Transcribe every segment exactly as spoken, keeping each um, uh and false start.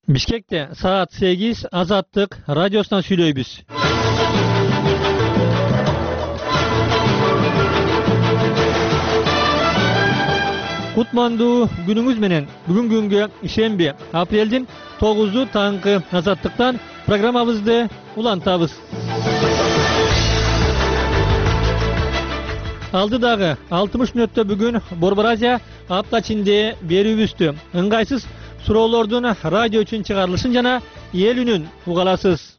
Бишкекте саат сегиз Азаттык радиосунан сүйлөйбүз. Кутмандуу күнүңүз менен. Бүгүн күнгө шемби апрелдин тогузу таңкы Азаттыктан программабызды улантабыз. Алдыдагы алтымыш мүнөттө бүгүн Борбор Азия апта ичинде берүүбүздү ыңгайсыз суроолордун радио үчүн чыгарылышын жана эл үнүн угаласыз.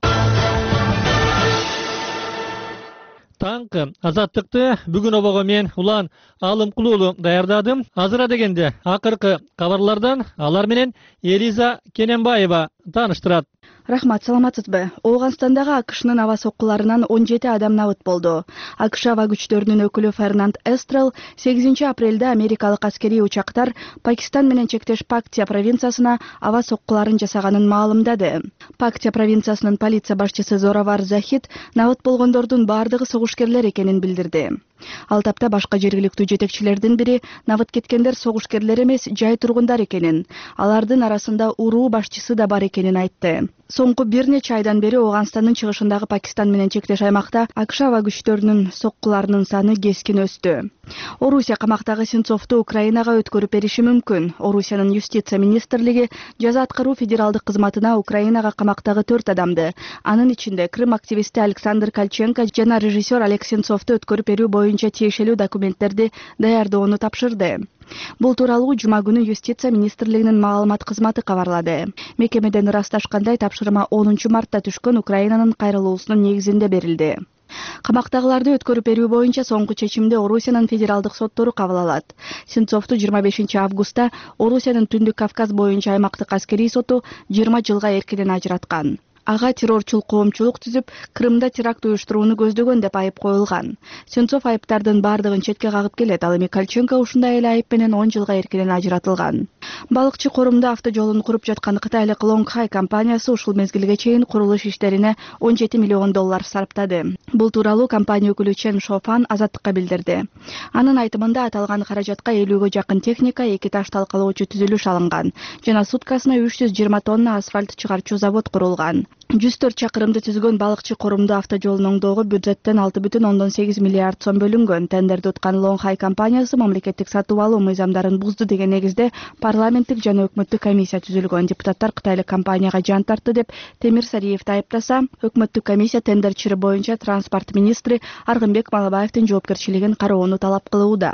Таңкы Азаттыкты бүгүн обого мен Улан Алымкулуулу даярдадым. Азыра дегенде акыркы кабарлардан алар менен Элиза Кененбаева тааныштырат. Рахмат, саламатсызбы? Ооганстандагы АКШнын аба соккуларынан он жети адам набыт болду. АКШ аба күчтөрүнүн өкүлү Фернанд Эстрел сегизинчи апрелде америкалык аскерий учактар Пакистан менен чектеш Пактия провинциясына аба соккуларын жасаганын маалымдады. Пактия провинциясынын полиция башчысы Зоравар Захид набыт болгондордун баардыгы согушкерлер экенин билдирди. Ал тапта башка жергиликтүү жетекчилердин бири набыт кеткендер согушкерлер эмес, жай тургундар экенин, алардын арасында уруу башчысы да бар экенин айтты. Соңку бир нече айдан бери Ооганстандын чыгышындагы Пакистан менен чектеш аймакта АКШ аба күчтөрүнүн соккуларынын саны кескин өстү. Орусия камактагы Сенцовду Украинага өткөрүп бериши мүмкүн. Орусиянын юстиция министрлиги жаза аткаруу федералдык кызматына Украинага камактагы төрт адамды, анын ичинде Крым активисти Александр Кальченко жана режиссер Олег Сенцовду өткөрүп берүү боюнча тиешелүү документтерди даярдоону тапшырды. Бул тууралуу жума күнү юстиция министрлигинин маалымат кызматы кабарлады. Мекемеден ырасташкандай тапшырма онунчу мартта түшкөн Украинанын кайрылуусунун негизинде берилди. Камактагыларды өткөрүп берүү боюнча соңку чечимди Орусиянын федералдык соттору кабыл алат. Сенцовду жыйырма бешинчи августта Орусиянын Түндүк Кавказ боюнча аймактык аскерий соту жыйырма жылга эркинен ажыраткан. Ага террорчул коомчулук түзүп, Крымда теракт уюштурууну көздөгөн деп айып коюлган. Сенцов айыптардын бардыгын четке кагып келет, ал эми Кальченко ушундай эле айып менен он жылга эркинен ажыратылган. Балыкчы корумда автожолун куруп жаткан кытайлык Лонгхай компаниясы ушул мезгилге чейин курулуш иштерине он жети миллион доллар сарптады. Бул тууралуу компания өкүлү Чен Шофан Азаттыкка билдирди. Анын айтымында аталган каражатка элүүгө жакын техника, эки таш талкалоочу түзүлүш алынган жана суткасына үч жүз жыйырма тонна асфальт чыгарчу завод курулган. жүз төрт чакырымды түзгөн балыкчы корумду автожолун оңдоого бюджеттен алты бүтүн ондон сегиз миллиард сом бөлүнгөн. Тендерди уткан Лонгхай компаниясы мамлекеттик сатып алуу мыйзамдарын бузду деген негизде парламенттик жана өкмөттүк комиссия түзүлгөн. Депутаттар кытайлык компанияга жан тартты деп Темир Сариевди айыптаса, өкмөттүк комиссия тендер чыры боюнча транспорт министри Аргынбек Малабаевдин жоопкерчилигин кароону талап кылууда.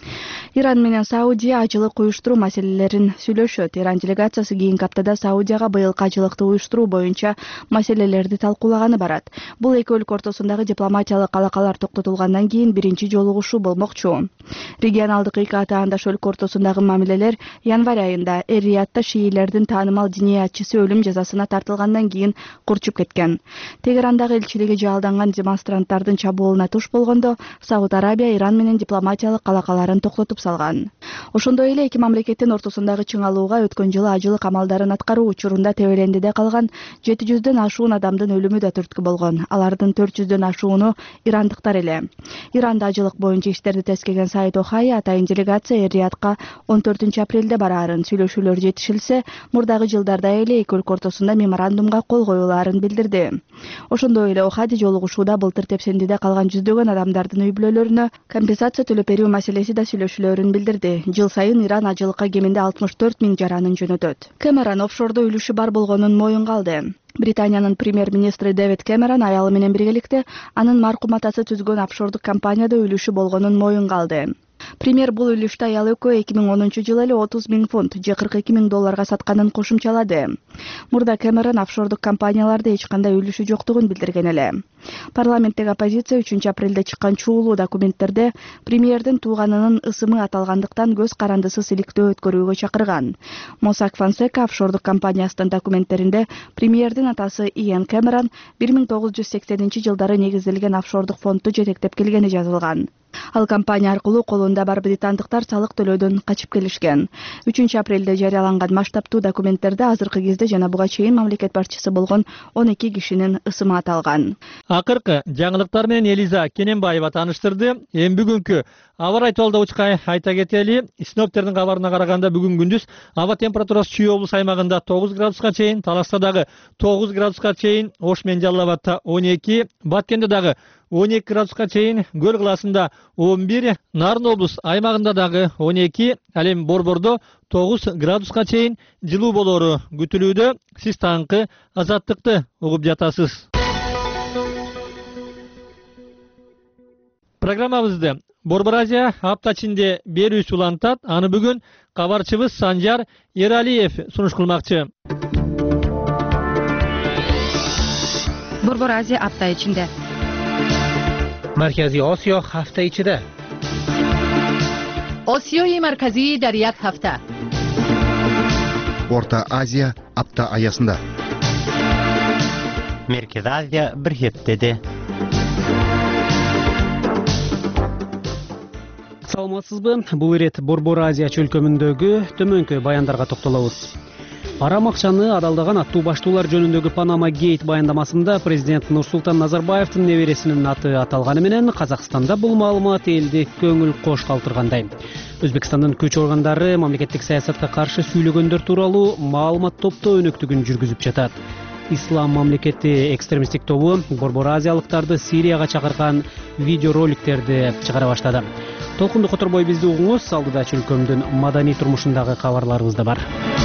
Иран менен Саудия ажылык уюштуруу маселелерин сүйлөшөт. Иран делегациясы кийинки аптада Саудияга быйылкы ажылыкты уюштуруу боюнча маселелерди талкуулаганы барат. Бул эки өлкө ортосундагы дипломатиялык алакалар токтотулгандан кийин биринчи жолугушуу болмокчу. Регионалдык эки атаандаш өлкө ортосундагы мамилелер январь айында Эр-Риядта шиилердин таанымал диниятчысы өлүм жазасына тартылгандан кийин курчуп кеткен. Тегерандагы элчилиги жаалданган демонстранттардын чабуулуна туш болгондо Сауд Арабия Иран менен дипломатиялык алакаларын токтотуп салган. Ошондой эле эки мамлекеттин ортосундагы чыңалууга өткөн жылы ажылык амалдарын аткаруу учурунда тебелендиде калган жети жүздөн ашуун адамдын өлүмү да түрткү болгон. Алардын төрт жүздөн ашууну ирандыктар эле. Иранда ажылык боюнча иштерди тескеген Саид Охай атайын делегация Эр-Риядка он төртүнчү апрелде бараарын, сүйлөшүүлөр жетишилсе, мурдагы жылдарда эле эки өлкө ортосунда меморандумга кол коюлаарын билдирди. Ошондой эле Охади жолугушууда былтыр тепсендиде калган жүздөгөн адамдардын үй бүлөлөрүнө компенсация төлөп берүү маселеси да сүйлөшүүлөрүн билдирди. Жыл сайын Иран ажылыкка кеминде алтымыш төрт миң жаранын жөнөтөт. Кэмерон офшордо үлүшү бар болгонун моюнга алды. Британиянын премьер-министри Дэвид Кэмерон аялы менен биргеликте анын маркум атасы түзгөн офшордук компанияда үлүшү болгонун моюнга алды. Премьер бул үлүштү аял экөө эки миң онунчу жылы эле отуз миң фунт, же кырк эки миң долларга сатканын кошумчалады. Мурда Кэмерон офшордук компанияларда эч кандай үлүшү жоктугун билдирген эле. Парламенттеги оппозиция үчүнчү апрелде чыккан чуулуу документтерде премьердин тууганынын ысымы аталгандыктан көз карандысыз иликтөө өткөрүүгө чакырган. Mossack Fonseca офшордук компаниясынын документтеринде премьердин атасы Иэн Кэмерон бир миң тогуз жүз сексенинчи жылдары негизделген офшордук фондду жетектеп келгени жазылган. Ал компания аркылуу колунда бар британдыктар салык төлөөдөн качып келишкен. үчүнчү апрелде жарыяланган масштабтуу документтерде азыркы кезде жана буга чейин мамлекет башчысы болгон он эки кишинин ысымы аталган. Акыркы жаңылыктар менен Элиза Кененбаева тааныштырды. Эми бүгүнкү аба райы тууралуу учкай айта кетели. Синоптиктердин кабарына караганда бүгүн күндүз аба температурасы Чүй облус аймагында тогуз градуска чейин, Таласта дагы тогуз градуска чейин, Ош менен Жалал Абадта он эки, Баткенде дагы он эки градуска чейин, Көл кылаасында он бир, Нарын облус аймагында дагы он эки, ал эми Борбордо тогуз градуска чейин жылуу болоору күтүлүүдө. Сиз таңкы азаттыкты угуп жатасыз. Программабызды Борбор Азия апта ичинде берүүсү улантат. Аны бүгүн кабарчыбыз Санжар Эралиев сунуш кылмакчы. Борбор Азия апта ичинде. Маркази Осиё ҳафта ичида. Осиёи марказӣ дар як ҳафта. Орта Азия апта аясында. Merkez Азия bir heftede. Саламатсызбы? Бул ирет Борбор Азия чөлкөмүндөгү төмөнкү баяндарга токтолобуз. Арам акчаны адалдаган аттуу баштуулар жөнүндөгү Панама Гейт баяндамасында президент Нурсултан Назарбаевдин небересинин аты аталганы менен Казакстанда бул маалымат элди көңүл кош калтыргандай. Өзбекстандын күч органдары мамлекеттик саясатка каршы сүйлөгөндөр тууралуу маалымат топтоо өнөктүгүн жүргүзүп жатат. Ислам мамлекети экстремисттик тобу Борбор Азиялыктарды Сирияга чакырган видеороликтерди чыгара баштады. Толкунду которбой бизди угуңуз, алдыда чөлкөмдүн маданий турмушундагы кабарларыбыз да бар.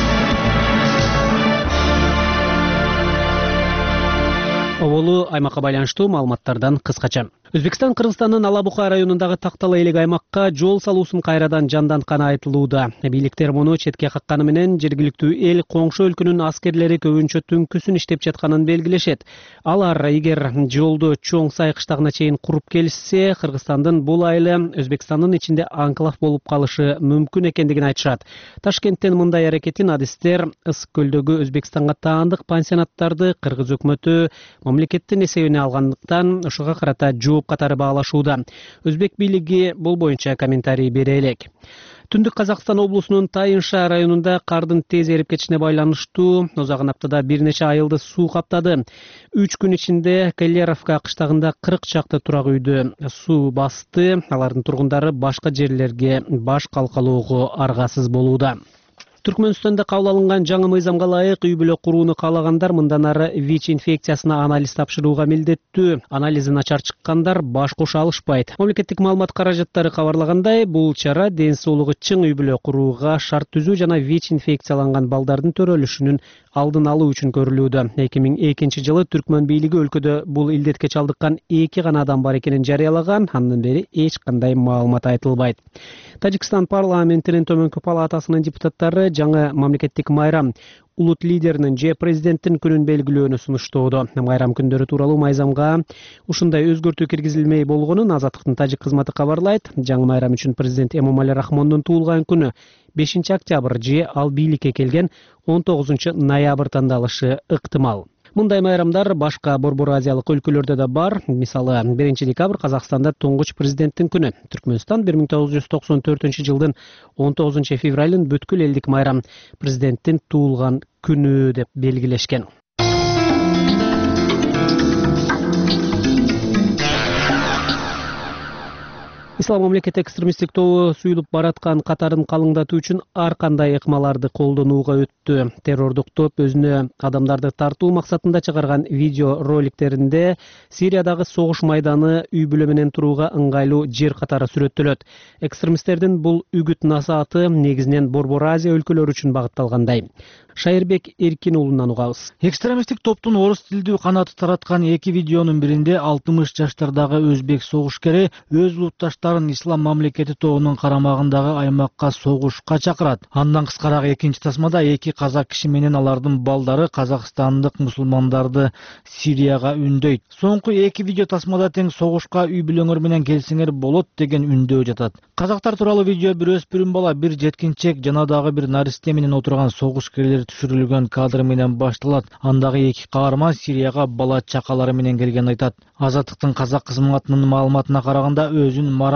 Оболу аймакка байланыштуу маалыматтардан кыскача. Өзбекстан Кыргызстандын Алабука районундагы тактала элек аймакка жол салуусун кайрадан жандантканы айтылууда. Бийликтер муну четке какканы менен жергиликтүү эл коңшу өлкөнүн аскерлери көбүнчө түнкүсүн иштеп жатканын белгилешет. Алар эгер жолду Чоң Сай кыштагына чейин куруп келишсе, Кыргызстандын бул айылы Өзбекстандын ичинде анклав болуп калышы мүмкүн экендигин айтышат. Ташкенттен мындай аракетин адистер Ысык көлдөгү Өзбекстанга таандык пансионаттарды Кыргыз өкмөтү мамлекеттин эсебине алгандыктан ушуга карата жооп катары баалашууда. Өзбек бийлиги бул боюнча комментарий бере элек. Түндүк Казакстан облусунун Тайынша районунда кардын тез эрип кетишине байланыштуу озаган аптада бир нече айылды суу каптады. Үч күн ичинде Келлеровка кыштагында кырк чакты турак үйдү суу басты. Алардын тургундары башка жерлерге баш калкалоого аргасыз болууда. Түркмөнстанда кабыл алынган жаңы мыйзамга ылайык үй бүлө курууну каалагандар мындан ары ВИЧ инфекциясына анализ тапшырууга милдеттүү. Анализи начар чыккандар баш кошо алышпайт. Мамлекеттик маалымат каражаттары кабарлагандай, бул чара ден соолугу чың үй бүлө курууга шарт түзүү жана ВИЧ инфекцияланган балдардын төрөлүшүнүн алдын алуу үчүн көрүлүүдө. эки миң экинчи жылы Түркмөн бийлиги өлкөдө бул илдетке чалдыккан эки гана адам бар экенин жарыялаган. Андан бери эч кандай маалымат айтылбайт. Тажикстан парламентинин төмөнкү палатасынын депутаттары жаңы мамлекеттик майрам улут лидеринин же президенттин күнүн белгилөөнү сунуштоодо. Майрам күндөрү тууралуу мыйзамга ушундай өзгөртүү киргизилмей болгонун Азаттыктын тажик кызматы кабарлайт. Жаңы майрам үчүн президент Эмомали Рахмондун туулган күнү бешинчи октябрь же ал бийликке келген он тогузунчу ноябрь тандалышы ыктымал. Мындай майрамдар башка Борбор Азиялык өлкөлөрдө да бар. Мисалы, биринчи декабрь Казакстанда туңгуч президенттин күнү. Түркмөнстан бир миң тогуз жүз токсон төртүнчү жылдын он тогузунчу февралын бүткүл элдик майрам президенттин туулган күнү деп белгилешкен. Ислам мамлекети экстремисттик тобу суюлуп бараткан катарын калыңдатуу үчүн ар кандай ыкмаларды колдонууга өттү. Террордук топ өзүнө адамдарды тартуу максатында чыгарган видео роликтеринде Сириядагы согуш майданы үй бүлө менен турууга ыңгайлуу жер катары сүрөттөлөт. Экстремисттердин бул үгүт насааты негизинен Борбор Азия өлкөлөрү үчүн багытталгандай. Шайырбек Эркин уулунан угабыз. Экстремисттик топтун орус тилдүү канаты тараткан эки видеонун биринде алтымыш жаштардагы өзбек согушкери өз улутташтарын Ислам мамлекети тобунун карамагындагы аймакка согушка чакырат. Андан кыскараак экинчи тасмада эки казак киши менен алардын балдары казакстандык мусулмандарды Сирияга үндөйт. Соңку эки видео тасмада тең согушка үй бүлөңөр менен келсеңер болот деген үндөө жатат. Казактар тууралуу видео бир өспүрүм бала, бир жеткинчек жана дагы бир наристе менен отурган согушкерлер түшүрүлгөн кадр менен башталат. Андагы эки каарман Сирияга бала чакалары менен келгенин айтат. Азаттыктын казак кызматынын маалыматына караганда өзүн Марат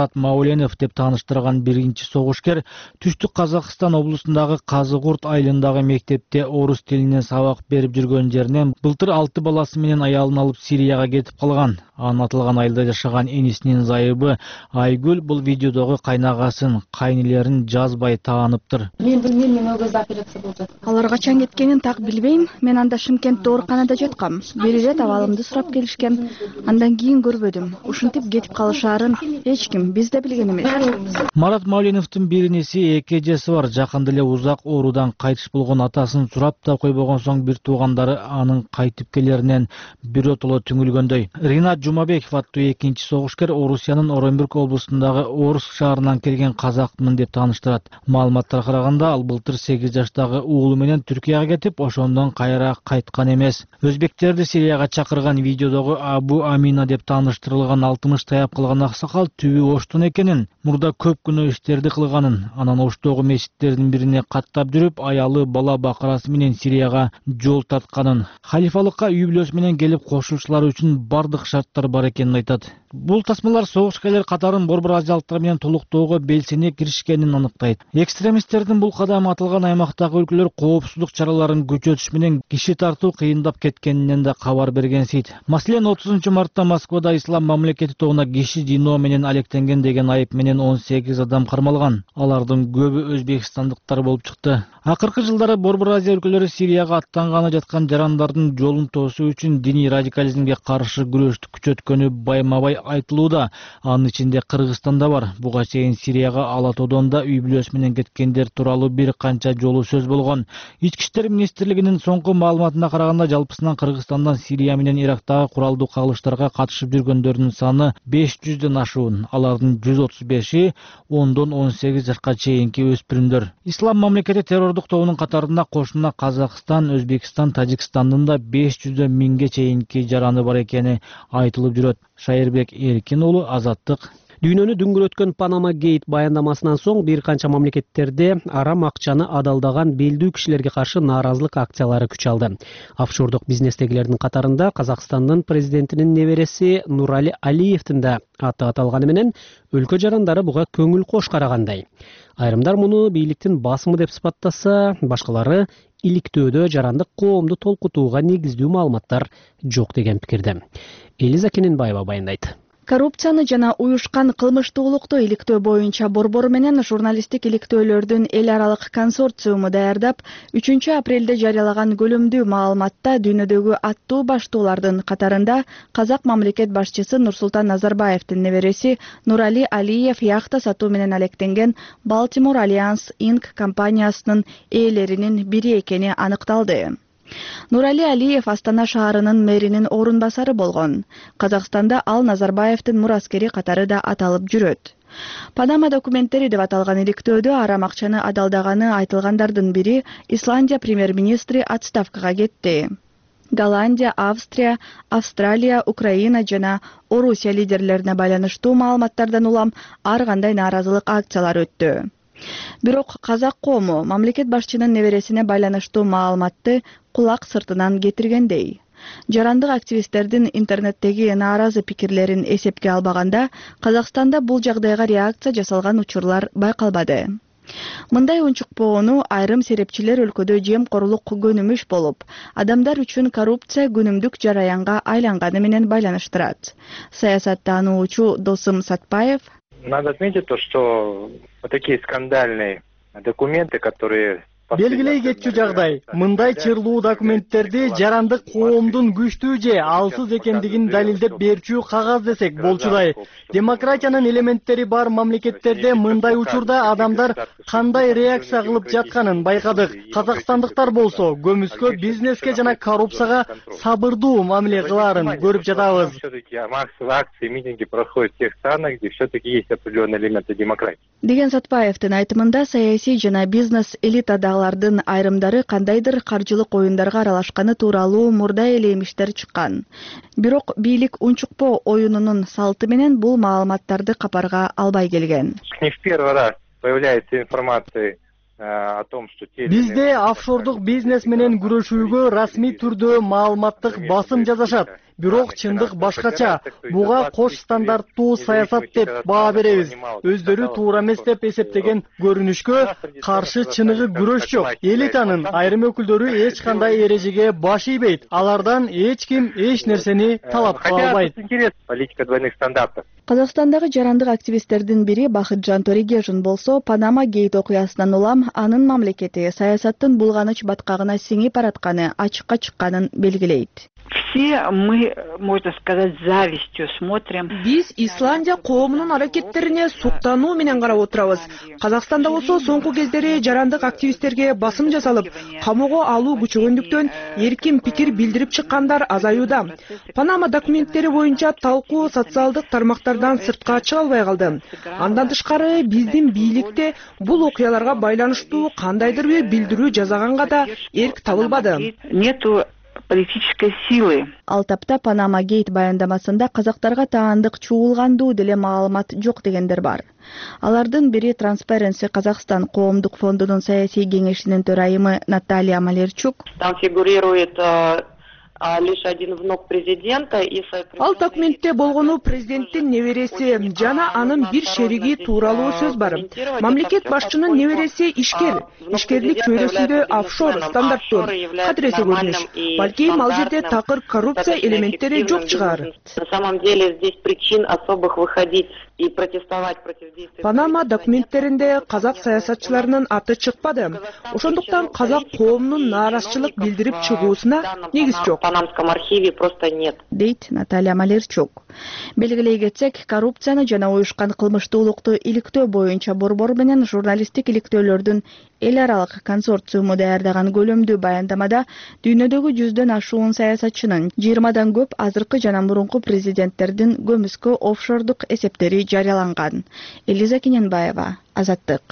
Марат Мауленов деп тааныштырган биринчи согушкер Түштүк Казакстан облусундагы Казыкурт айылындагы мектепте орус тилинен сабак берип жүргөн жеринен былтыр алты баласы менен аялын алып Сирияга кетип калган. Анын аталган айылда жашаган энисинин зайыбы Айгүл бул видеодогу кайнагасын, кайнелерин жазбай тааныптыр. Мен билбейм, мен ол кезде операция болуп жатты. Алар качан кеткенин так билбейм. Мен анда Шымкентте ооруканада жаткам. Бир ирет абалымды сурап келишкен. Андан кийин көрбөдүм. Ушинтип кетип калышаарын эч ким биз да билген эмес. Марат Мауленовдун бир инеси, эки эжеси бар. Жакында эле узак оорудан кайтыш болгон атасын сурап да койбогон соң бир туугандары анын кайтып келеринен биротоло түңүлгөндөй. Ринат Жумабеков аттуу экинчи согушкер Орусиянын Оренбург облусундагы Орск шаарынан келген казакмын деп тааныштырат. Маалыматтарга караганда, ал былтыр сегиз жаштагы уулу менен Түркияга кетип, ошондон кайра кайткан эмес. Өзбектерди Сирияга чакырган видеодогу Абу Амина деп тааныштырылган алтымыш таяп калган аксакал түбү оштун экенин, мурда көп күнөө иштерди кылганын, анан оштогу мечиттердин бирине каттап жүрүп, аялы бала бакырасы менен Сирияга жол тартканын, халифалыкка үй бүлөсү менен келип кошулушулар үчүн бардык шарттар бар экенин айтат. Бул тасмалар согушкерлер катарын борбор азиялыктар менен толуктоого белсене киришкенин аныктайт. Экстремисттердин бул кадамы аталган аймактагы өлкөлөр коопсуздук чараларын күчөтүш менен киши тартуу кыйындап кеткенинен да кабар бергенсийт. Маселен, отузунчу мартта Москвада Ислам мамлекети тобуна киши жиноо менен алектенген деген айып менен он сегиз адам кармалган. Алардын көбү өзбекстандыктар болуп чыкты. Акыркы жылдары борбор Азия өлкөлөрү Сирияга аттанганы жаткан жарандардын жолун тосуу үчүн диний радикализмге каршы күрөштү күчөткөнү байма-бай айтылууда. Анын ичинде Кыргызстан да бар. Буга чейин Сирияга Ала Тоодон да үй бүлөсү менен кеткендер тууралуу бир канча жолу сөз болгон. Ички иштер министрлигинин соңку маалыматына караганда, жалпысынан Кыргызстандан Сирия менен Ирактагы куралдуу кагылыштарга катышып жүргөндөрдүн саны беш жүздөн ашуун. Алардын жүз отуз беши ондон он сегиз жашка чейинки өспүрүмдөр. Ислам мамлекети террордук тобунун катарында кошуна Казакстан, Өзбекстан, Тажикстандын да беш жүздөн миңге чейинки жараны бар экени айтылып жүрөт. Шайырбек Эркин уулу, Азаттык. Дүйнөнү дүңгүрөткөн Панама Гейт баяндамасынан соң бир канча мамлекеттерде арам акчаны адалдаган белдүү кишилерге каршы нааразылык акциялары күч алды. Офшордук бизнестегилердин катарында Казакстандын президентинин небереси Нурали Алиевдин да аты аталганы менен өлкө жарандары буга көңүл кош карагандай. Айрымдар муну бийликтин басымы деп сыпаттаса, башкалары иликтөөдө жарандык коомду толкутууга негиздүү маалыматтар жок деген пикирде. Элиза Кененбаева баяндайт. Коррупцияны жана уюшкан кылмыштуулукту иликтөө боюнча борбор менен журналисттик иликтөөлөрдүн эл аралык консорциуму даярдап, үчүнчү апрелде жарыялаган көлөмдүү маалыматта дүйнөдөгү аттуу баштуулардын катарында Казак мамлекет башчысы Нурсултан Назарбаевдин небереси Нурали Алиев яхта сатуу менен алектенген Baltimore Alliance инк компаниясынын ээлеринин бири экени аныкталды. Нурали Алиев Астана шаарынын мэринин орун басары болгон. Казакстанда ал Назарбаевдин мураскери катары да аталып жүрөт. Панама документтери деп аталган иликтөөдө арам акчаны адалдаганы айтылгандардын бири Исландия премьер-министри отставкага кетти. Голландия, Австрия, Австралия, Украина жана Орусия лидерлерине байланыштуу маалыматтардан улам ар кандай нааразылык акциялары өттү. Бирок казак коому мамлекет башчынын небересине байланыштуу маалыматты кулак сыртынан кетиргендей. Жарандык активисттердин интернеттеги нааразы пикирлерин эсепке албаганда, Казакстанда бул жагдайга реакция жасалган учурлар байкалбады. Мындай унчукпоону айрым серепчилер өлкөдө жемкорлук көнүмүш болуп, адамдар үчүн коррупция күнүмдүк жараянга айланганы менен байланыштырат. Саясаттануучу Досым Сатпаев: Надо отметить то, что вот такие скандальные документы, которые белгилей кетчү жагдай. Мындай чырлуу документтерди жарандык коомдун күчтүү же алсыз экендигин далилдеп берчү кагаз десек болчудай. Демократиянын элементтери бар мамлекеттерде мындай учурда адамдар кандай реакция кылып жатканын байкадык. Казакстандыктар болсо көмүскө, бизнеске жана коррупцияга сабырдуу мамиле кылаарын көрүп жатабыз. Массовые акции, митинги проходят в тех странах, где все-таки есть определенные элементы демократии. Деген Сатпаевдин айтымында саясий жана бизнес элитадагылардын айрымдары кандайдыр каржылык оюндарга аралашканы тууралуу мурда эле эмиштер чыккан. Бирок бийлик унчукпоо оюнунун салты менен бул маалыматтарды капарга албай келген. Не в первый раз появляется информация. Бизде офшордук бизнес менен күрөшүүгө расмий түрдө маалыматтык басым жасашат. бирок чындык башкача. Буга кош стандарттуу саясат деп баа беребиз. Өздөрү туура эмес деп эсептеген көрүнүшкө каршы чыныгы күрөш жок. Элитанын айрым өкүлдөрү эч кандай эрежеге баш ийбейт. Алардан эч ким эч нерсени талап кыла албайт. Политика двойных стандартов. Казакстандагы жарандык активисттердин бири Бахытжан Торигежин болсо, Панама гейт окуясынан улам анын мамлекети саясаттын булганыч баткагына сиңип баратканы ачыкка чыкканын белгилейт. Все мы, можно сказать, завистью смотрим. Биз Исландия коомунун аракеттерине суктануу менен карап отурабыз. Казакстанда болсо соңку кездери жарандык активисттерге басым жасалып, камоого алуу күчөгөндүктөн эркин пикир билдирип чыккандар азаюуда. Панама документтери боюнча талкуу социалдык тармактардан сыртка чыга албай калды. Андан тышкары биздин бийликте бул окуяларга байланыштуу кандайдыр бир билдирүү жасаганга да эрк табылбады. Нету политической силы. Ал тапта Панама гейт баяндамасында казактарга таандык чуулгандуу деле маалымат жок дегендер бар. Алардын бири Transparency Казахстан коомдук фондунун саясий кеңешинин төрайымы Наталья Малерчук. Там фигурирует лишь один внук президента. Ал документте болгону президенттин небереси жана анын бир шериги тууралуу сөз бар. Мамлекет башчынын небереси ишкер. Ишкерлик чөйрөсүндө офшор стандарттуу кадыресе көрүнүш. Балким ал жерде такыр коррупция элементтери жок чыгар. На самом деле здесь причин особых выходить и протестовать против действий. Панама документтеринде казак саясатчыларынын аты чыкпады. Ошондуктан казак коомунун нааразычылык билдирип чыгуусуна негиз жок. В Панамском архиве просто нет. Дейт Наталья Малерчук. Белгилей кетсек, коррупцияны жана уюшкан кылмыштуулукту иликтөө боюнча борбор менен журналисттик иликтөөлөрдүн эл аралык консорциуму даярдаган көлөмдүү баяндамада дүйнөдөгү жүздөн ашуун саясатчынын жыйырмадан көп азыркы жана мурунку президенттердин көмүскө офшордук эсептери жарыяланган. Элиза Кененбаева, Азаттык.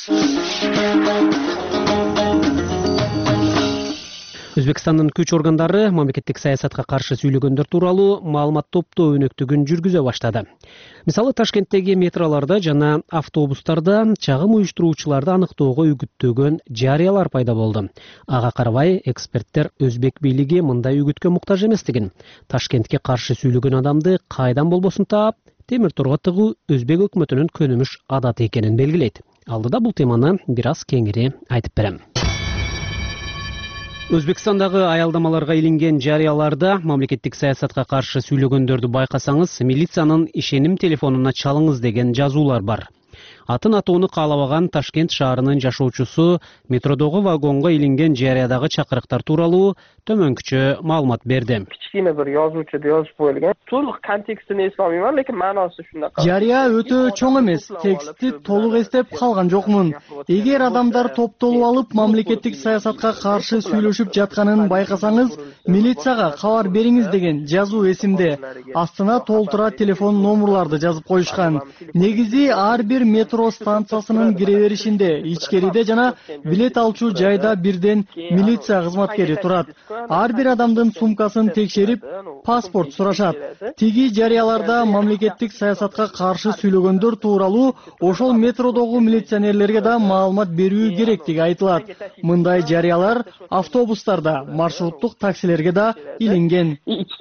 Өзбекстандын күч органдары мамлекеттик саясатка каршы сүйлөгөндөр тууралуу маалымат топтоо өнөктүгүн жүргүзө баштады. Мисалы, Ташкенттеги метролордо жана автобустарда чагым уюштуруучуларды аныктоого үгүттөгөн жарыялар пайда болду. Ага карабай, эксперттер өзбек бийлиги мындай үгүткө муктаж эместигин, Ташкентке каршы сүйлөгөн адамды кайдан болбосун таап, темир торго тыгуу өзбек өкмөтүнүн көнүмүш адаты экенин белгилейт. Алдыда бул теманы бир аз кеңири айтып берем. Өзбекстандагы аялдамаларга илинген жарыяларда мамлекеттик саясатка каршы сүйлөгөндөрдү байкасаңыз, милициянын ишеним телефонуна чалыңыз деген жазуулар бар. Атын атоону каалабаган Ташкент шаарынын жашоочусу метродогу вагонго илинген жарыядагы чакырыктар тууралуу төмөнкүчө маалымат берди. Кичкене бир жазуучу жазып коюлган. Толук контекстин эске алмайм, лекин маанасы ушундай. Жарыя өтө чоң эмес, текстти толук эстеп калган жокмун. Эгер адамдар топтолуп алып мамлекеттик саясатка каршы сүйлөшүп жатканын байкасаңыз, милицияга кабар бериңиз деген жазуу эсимде. Астына толтура телефон номерларды жазып коюшкан. Негизи ар бир метро станциясынын кире беришинде, ичкериде жана билет алчу жайда бирден милиция кызматкери турат. Ар бир адамдын сумкасын текшерип, паспорт сурашат. Тиги жарыяларда мамлекеттик саясатка каршы сүйлөгөндөр тууралуу ошол метродогу милиционерлерге да маалымат берүү керектиги айтылат. Мындай жарыялар автобустарда, маршруттук таксилерге да илинген.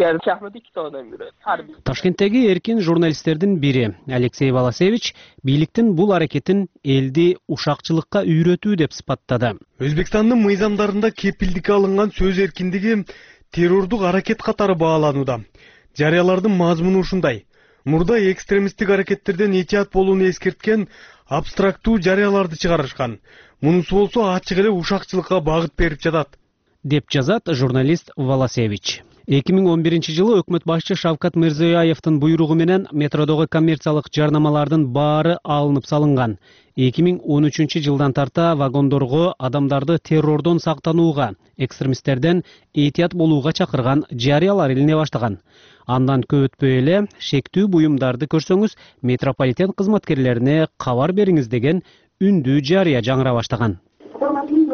Ташкенттеги эркин журналисттердин бири Алексей Волосевич бийликтин бул аракетин элди ушакчылыкка үйрөтүү деп сыпаттады. Өзбекстандын мыйзамдарында кепилдикке алынган сөз эркиндиги террордук аракет катары бааланууда. Жарыялардын мазмуну ушундай. Мурда экстремисттик аракеттерден этият болууну эскерткен абстрактуу жарыяларды чыгарышкан. Мунусу болсо ачык эле ушакчылыкка багыт берип жатат, деп жазат журналист Волосевич. эки миң он биринчи жылы өкмөт башчы Шавкат Мирзиёевдин буйругу менен метродогу коммерциялык жарнамалардын баары алынып салынган. эки миң он үчүнчү жылдан тарта вагондорго адамдарды террордон сактанууга, экстремисттерден этият болууга чакырган жарыялар илине баштаган. Андан көп өтпөй эле шектүү буюмдарды көрсөңүз, метрополитен кызматкерлерине кабар бериңиз деген үндүү жарыя жаңыра баштаган.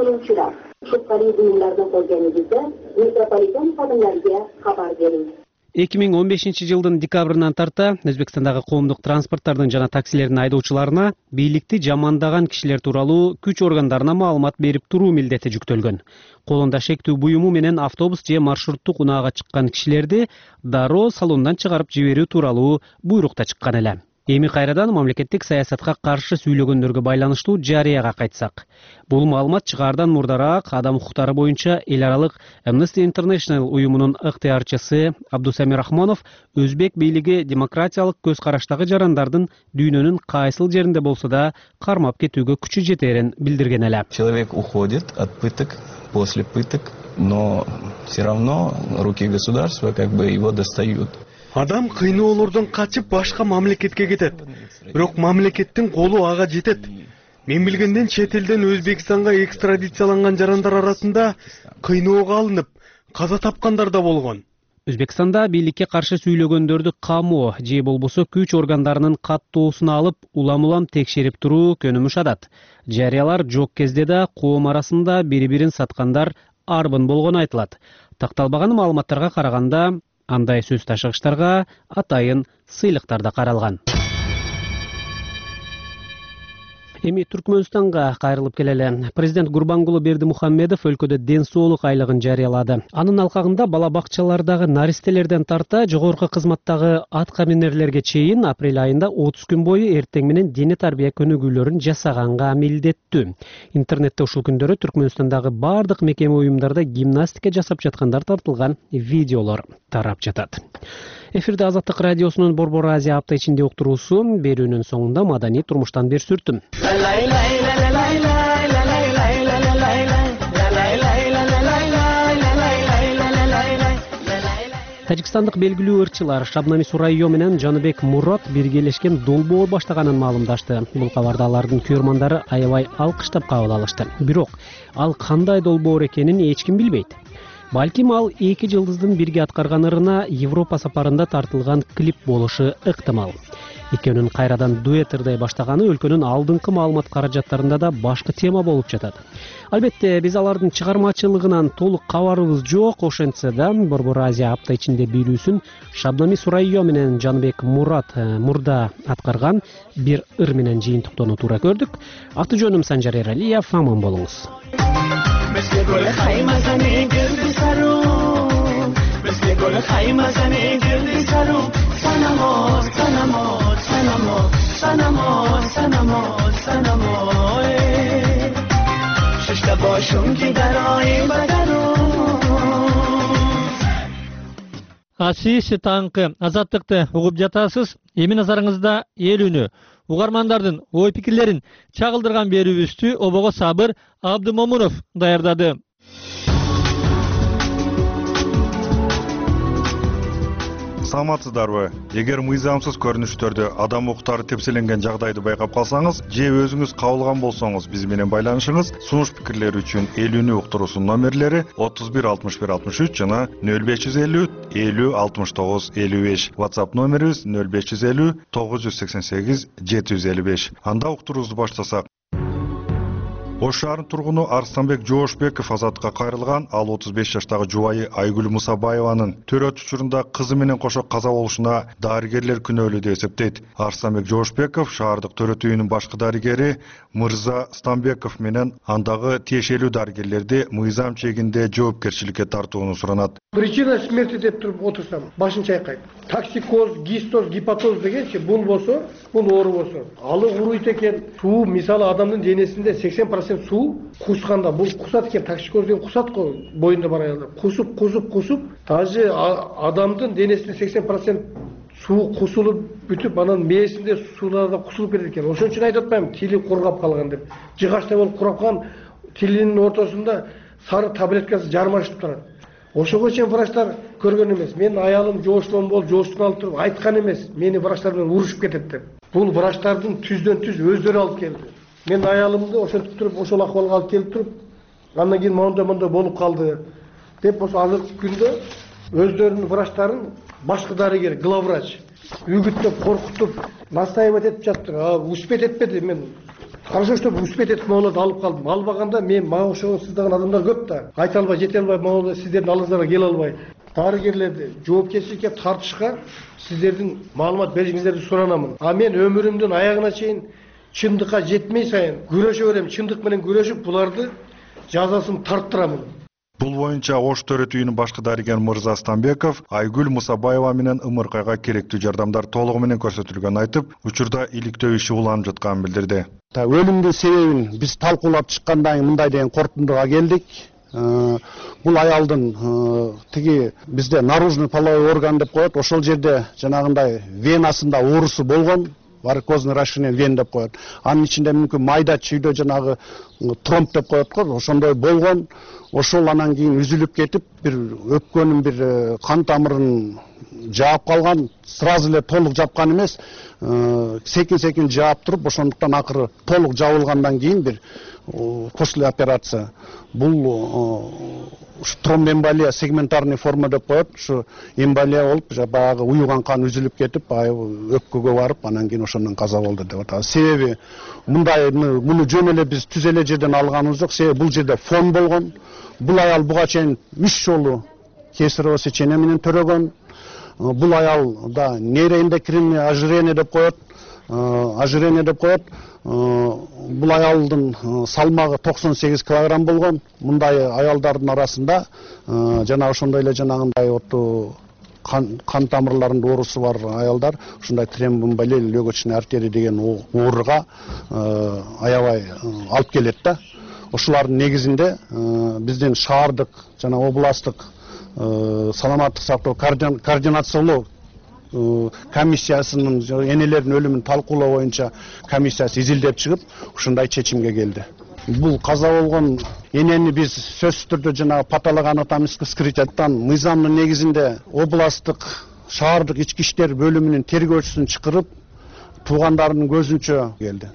Шуткали буюмдарды койгонубузда метрополитен кадымдарга кабар бериңиз. эки миң он бешинчи жылдын декабрынан тарта Өзбекстандагы коомдук транспорттардын жана таксилердин айдоочуларына бийликти жамандаган кишилер тууралуу күч органдарына маалымат берип туруу милдети жүктөлгөн. Колунда шектүү буюму менен автобус же маршруттук унаага чыккан кишилерди дароо салондан чыгарып жиберүү тууралуу буйрук да чыккан эле. Эми кайрадан мамлекеттик саясатка каршы сүйлөгөндөргө байланыштуу жарыяга кайтсак. Бул маалымат чыгаардан мурдараак адам укуктары боюнча эл аралык Amnesty International уюмунун ыктыярчысы Абдусамир Рахмонов өзбек бийлиги демократиялык көз караштагы жарандардын дүйнөнүн кайсыл жеринде болсо да кармап кетүүгө күчү жетерин билдирген эле. Человек уходит от пыток, после пыток, но все равно руки государства как бы его достают. Адам кыйноолордон качып башка мамлекетке кетет. Бирок мамлекеттин колу ага жетет. Мен билгенден чет элден Өзбекстанга экстрадицияланган жарандар арасында кыйноого алынып, каза тапкандар да болгон. Өзбекстанда бийликке каршы сүйлөгөндөрдү камоо же болбосо күч органдарынын каттоосуна алып, улам-улам текшерип туруу көнүмүш адат. Жарыялар жок кезде да коом арасында бири-бирин саткандар арбын болгону айтылат. Такталбаган маалыматтарга караганда, андай сөз ташыгыштарга атайын сыйлыктар да каралган. Эми Түркмөнстанга кайрылып келели. Президент Гурбангулы Бердимухаммедов өлкөдө ден соолук айлыгын жарыялады. Анын алкагында бала бакчалардагы наристелерден тарта жогорку кызматтагы атка минерлерге чейин апрель айында отуз күн бою эртең менен дене тарбия көнүгүүлөрүн жасаганга милдеттүү. Интернетте ушул күндөрү Түркмөнстандагы бардык мекеме уюмдарда гимнастика жасап жаткандар тартылган видеолор тарап жатат. Эфирде Азаттык радиосунун Борбор Азия апта ичинде уктуруусу, берүүнүн соңунда маданий турмуштан бир сүртүм. Тажикстандык белгилүү ырчылар Шабнами Сурайё менен Жаныбек Мурат биргелешкен долбоор баштаганын маалымдашты. Бул кабарды алардын көрмандары аябай алкыштап кабыл алышты. Бирок ал кандай долбоор экенин эч ким билбейт. Балким ал эки жылдыздын бирге аткарган ырына Европа сапарында тартылган клип болушу ыктымал. Экөөнүн кайрадан дуэт ырдай баштаганы өлкөнүн алдыңкы маалымат каражаттарында да башкы тема болуп жатат. Албетте, биз алардын чыгармачылыгынан толук кабарыбыз жок, ошентсе да Борбор Азия апта ичинде берүүсүн Шабнами Сурайё менен Жанбек Мурат мурда аткарган бир ыр менен жыйынтыктоону туура көрдүк. Аты жөнүм Санжар Эралиев, аман болуңуз. Асис таңкы азаттыкты угуп жатасыз. Эми назарыңызда эл үнү. Угармандардын ой пикирлерин чагылдырган берүүбүздү обого Сабыр Абдымомунов даярдады. Саламатсыздарбы? Эгер мыйзамсыз көрүнүштөрдө адам укуктары тепселенген жагдайды байкап калсаңыз, же өзүңүз кабылган болсоңуз, биз менен байланышыңыз. Сунуш пикирлер үчүн эл үнү уктуруусунун номерлери отуз бир алтымыш бир алтымыш үч жана нөл беш жүз элүү элүү алтымыш тогуз элүү беш. WhatsApp номерибиз нөл беш жүз элүү тогуз жүз сексен сегиз жети жүз элүү беш. Анда уктуруубузду баштасак. Ош шаарынын тургуну Арстанбек Жоошбеков азаттыкка кайрылган. Ал отуз беш жаштагы жубайы Айгүл Мусабаеванын төрөт учурунда кызы менен кошо каза болушуна дарыгерлер күнөөлүү деп эсептейт. Арстанбек Жоошбеков шаардык төрөт үйүнүн башкы дарыгери Мырза Станбеков менен андагы тиешелүү дарыгерлерди мыйзам чегинде жоопкерчиликке тартууну суранат. Причина смерти деп туруп отурсам, башын чайкайт. Токсикоз, гистоз, гепатоз дегенчи бул болсо, бул оору болсо, алы уруйт экен. Суу, мисалы адамдын денесинде сексен процент суу кусканда, бул кусат экен, токсикоз деген кусат го боюнда бар аялдар. Кусуп, кусуп, кусуп, даже адамдын денесинде сексен процент суу кусулуп бүтүп, анан мээсинде суулар да кусулуп кетет экен. Ошон үчүн айтып атпаймынбы, тили кургап калган деп. Жыгачтай болуп кургап калган, тилинин ортосунда сары таблеткасы жармашып турат. Ошого чейин врачтар көргөн эмес. Мен аялым жоошкон бол, жоошун алып туруп айткан эмес. Мени врачтар менен урушуп кетет деп. Бул врачтардын түздөн түз өздөрү алып келди. Мен аялымды ошентип туруп, ошол акыбалга алып келип туруп, андан кийин мондо-мондо болуп калды деп, ошо азыркы күндө өздөрүнүн врачтарын башкы дарыгер, главврач үгүттөп, коркутуп, настаивать этип жатыр. А успеть этпеди. Мен хорошо, что успеть этип могуларды алып калдым. Албаганда мен мага ошого сыздаган адамдар көп да. Айта албай, жете албай, могуларды сиздердин алыңыздарга келе албай. дарыгерлерди жоопкерчиликке тартышка сиздердин маалымат беришиңиздерди суранамын. А мен өмүрүмдүн аягына чейин чындыкка жетмей сайын күрөшө берем, чындык менен күрөшүп буларды жазасын тарттырамын. Бул боюнча Ош төрөт үйүнүн башкы дарыгер Мырза Станбеков Айгүл Мусабаева менен ымыркайга керектүү жардамдар толугу менен көрсөтүлгөнүн айтып, учурда иликтөө иши уланып жатканын билдирди. Өлүмдүн себебин биз талкуулап чыккандан кийин мындай деген корутундуга келдик. Бул аялдын тиги бизде наружный половой орган деп коет, ошол жерде жанагындай венасында оорусу болгон, варикозный расширение вен деп коет. Анын ичинде мүмкүн майда чүйдө жанагы тромб деп коет го, ошондой болгон. Ошол анан кийин үзүлүп кетип, бир өпкөнүн бир кан тамырын жаап калган, сразу эле толук жапкан эмес, секин-секин жаап туруп, ошондуктан акыры толук жабылгандан кийин бир после операция бул тромбоэмболия сегментарный форма деп коет, ушу эмболия болуп, баягы уюган кан үзүлүп кетип, өпкөгө барып, анан кийин ошондон каза болду деп атат. Себеби мындай муну жөн эле биз түз эле жерден алганыбыз жок, себеби бул жерде фон болгон. Бул аял буга чейин үч жолу кесарево сечение менен төрөгөн. Бул аял да нейроэндокринный ожирение деп коет, ожирение деп коет. Бул аялдын салмагы токсон сегиз килограмм болгон. Мындай аялдардын арасында жана ошондой эле жанагындай оту кан тамырларында оорусу бар аялдар ушундай тромбоэмболия, легочный артерия деген ооруга аябай алып келет да. Ошолардын негизинде биздин шаардык жана областтык саламаттык сактоо координациялоо комиссиясынын энелердин өлүмүн талкуулоо боюнча комиссиясы изилдеп чыгып, ушундай чечимге келди. Бул каза болгон энени биз сөзсүз түрдө жана патологоанатомический вскрытиядан мыйзамдын негизинде областтык шаардык ички иштер бөлүмүнүн тергөөчүсүн чакырып, туугандарынын көзүнчө келди.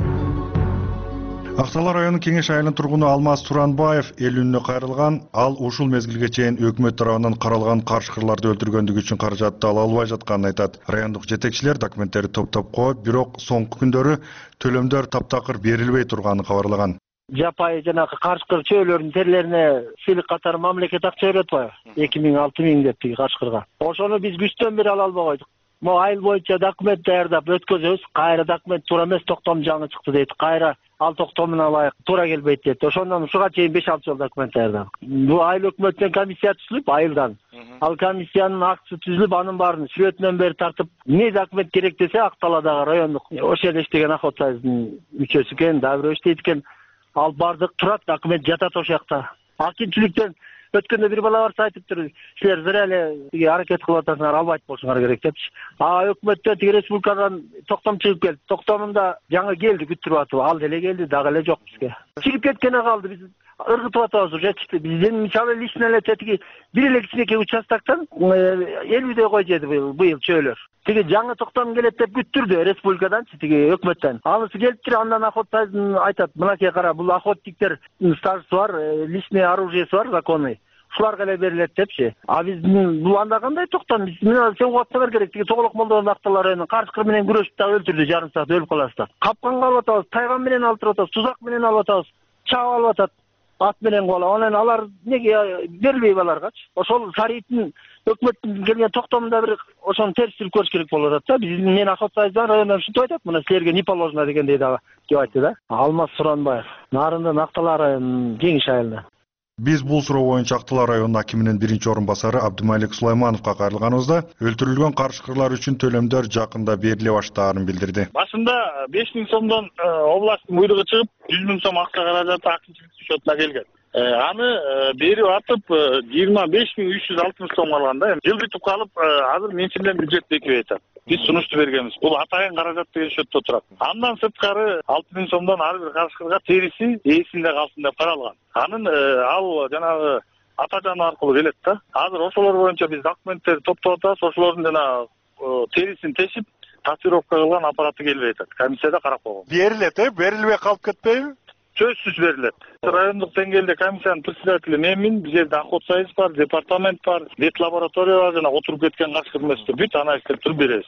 Актала району кеңеш айылынын тургуну Алмаз Туранбаев элүүнүнө кайрылган, ал ушул мезгилге чейин өкмөт тарабынан каралган карышкырларды өлтүргөндүгү үчүн каражатты ала албай жатканын айтат. Райондук жетекчилер документтерди топтоп коюп, бирок соңку күндөрү төлөмдөр таптакыр берилбей турганын кабарлаган. Жапай жанагы карышкыр чөөлөрдүн терлерине сыйлык катары мамлекет акча берет атпайбы? эки миң алты миң деп тиги карышкырга. Ошону биз күчтөн бери ала албай койдук. Мо айыл боюнча документ даярдап өткөзөбүз, кайра документ туура эмес, токтом жаңы чыкты дейт. Кайра ал токтомун алайык, туура келбейт дейт. Ошондон ушуга чейин беш алты жыл документ даярдадык. Бул айыл өкмөттөн комиссия түзүлүп, айылдан. Ал комиссиянын актысы түзүлүп, анын баарын сүрөтүнөн бери тартып, эмне документ керек десе, Акталадагы райондук ошол жерде иштеген охотсайыздын мүчөсү экен, дагы бирөө иштейт экен. Ал бардык турат, документ жатат ошол жакта. Акинчиликтен өткөндө бир бала барса айтыптыр, силер зря эле аракет кылып атасыңар, албайт болушуңар керек депчи. А өкмөттөн тиги республикадан токтом чыгып келди. Токтомунда жаңы келди, күттүрүп атып, ал деле келди, дагы эле жок бизге. Чыгып кеткене калды, биз ыргытып атабыз уже чыкты. Биздин мисалы лично эле тетиги бир эле кичинекей участоктон элүүдөй кой жеди быйыл чөөлөр. Тиги жаңы токтом келет деп күттүрдү республикаданчы, тиги өкмөттөн. Анысы келиптир, андан охотсайдын айтат, мынакей кара, бул охотниктер стажысы бар, личный оружиеси бар, законный. Ушуларга эле берилет депчи. А биздин бул анда кандай токтом? Биз менен сен угатсаңар керек. Тиги Тоголок Молдонун Актала районунун карышкыр менен күрөшүп да өлтүрдү, жарым саат өлүп каласыз да. Капканга алып атабыз, тайган менен алып атабыз, тузак менен алып атабыз, чаап алып атат. Ат менен кола. Анан алар неге берилбей аларгачы? Ошол Сарыйдын өкмөттүн келген токтомунда бир ошону терстирип көрүш керек болуп атат да. Биз мен охотсайыздан райондан ушинтип айтат, мына силерге не положено дегендей дагы деп айтты да. Алмаз Суранбаев, Нарындын Актала районунун кеңеш айылында. Биз бул суроо боюнча Актала районунун акиминин биринчи орун басары Абдымалик Сулаймановго кайрылганыбызда өлтүрүлгөн карышкырлар үчүн төлөмдөр жакында бериле баштаарын билдирди. Башында беш миң сомдон областтын буйругу чыгып, жүз миң сом акча каражаты акимчилик счетуна келген. Аны берип атып жыйырма беш миң үч жүз алтымыш сом алган да. Жылдытып калып, азыр менчилден бюджетте экибей айтат. Биз сунушту бергенбиз. Бул атайын каражат деген счетто турат. Андан сырткары алты миң сомдон ар бир карышкырга териси ээсинде калсын деп каралган. Анын ал жанагы атажаны аркылуу келет да. Азыр ошолор боюнча биз документтерди топтоп атабыз. Ошолордун жана терисин тешип, татуировка кылган аппараты келбей атат. Комиссияда карап койгон. Берилет, э? Берилбей калып кетпейби? Сөзсүз берилет. Райондук деңгээлде комиссиянын председатели менмин, бизде охотсайыз бар, департамент бар, вет лаборатория бар, жана отуруп кеткен карышкыр эмес, бүт анализ туруп беребиз.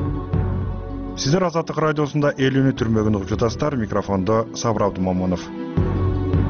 Сиздер Азаттык радиосунда элүүнү түрмөгүн угуп жатасыздар. Микрофондо Сабыр Абдымомунов. Кара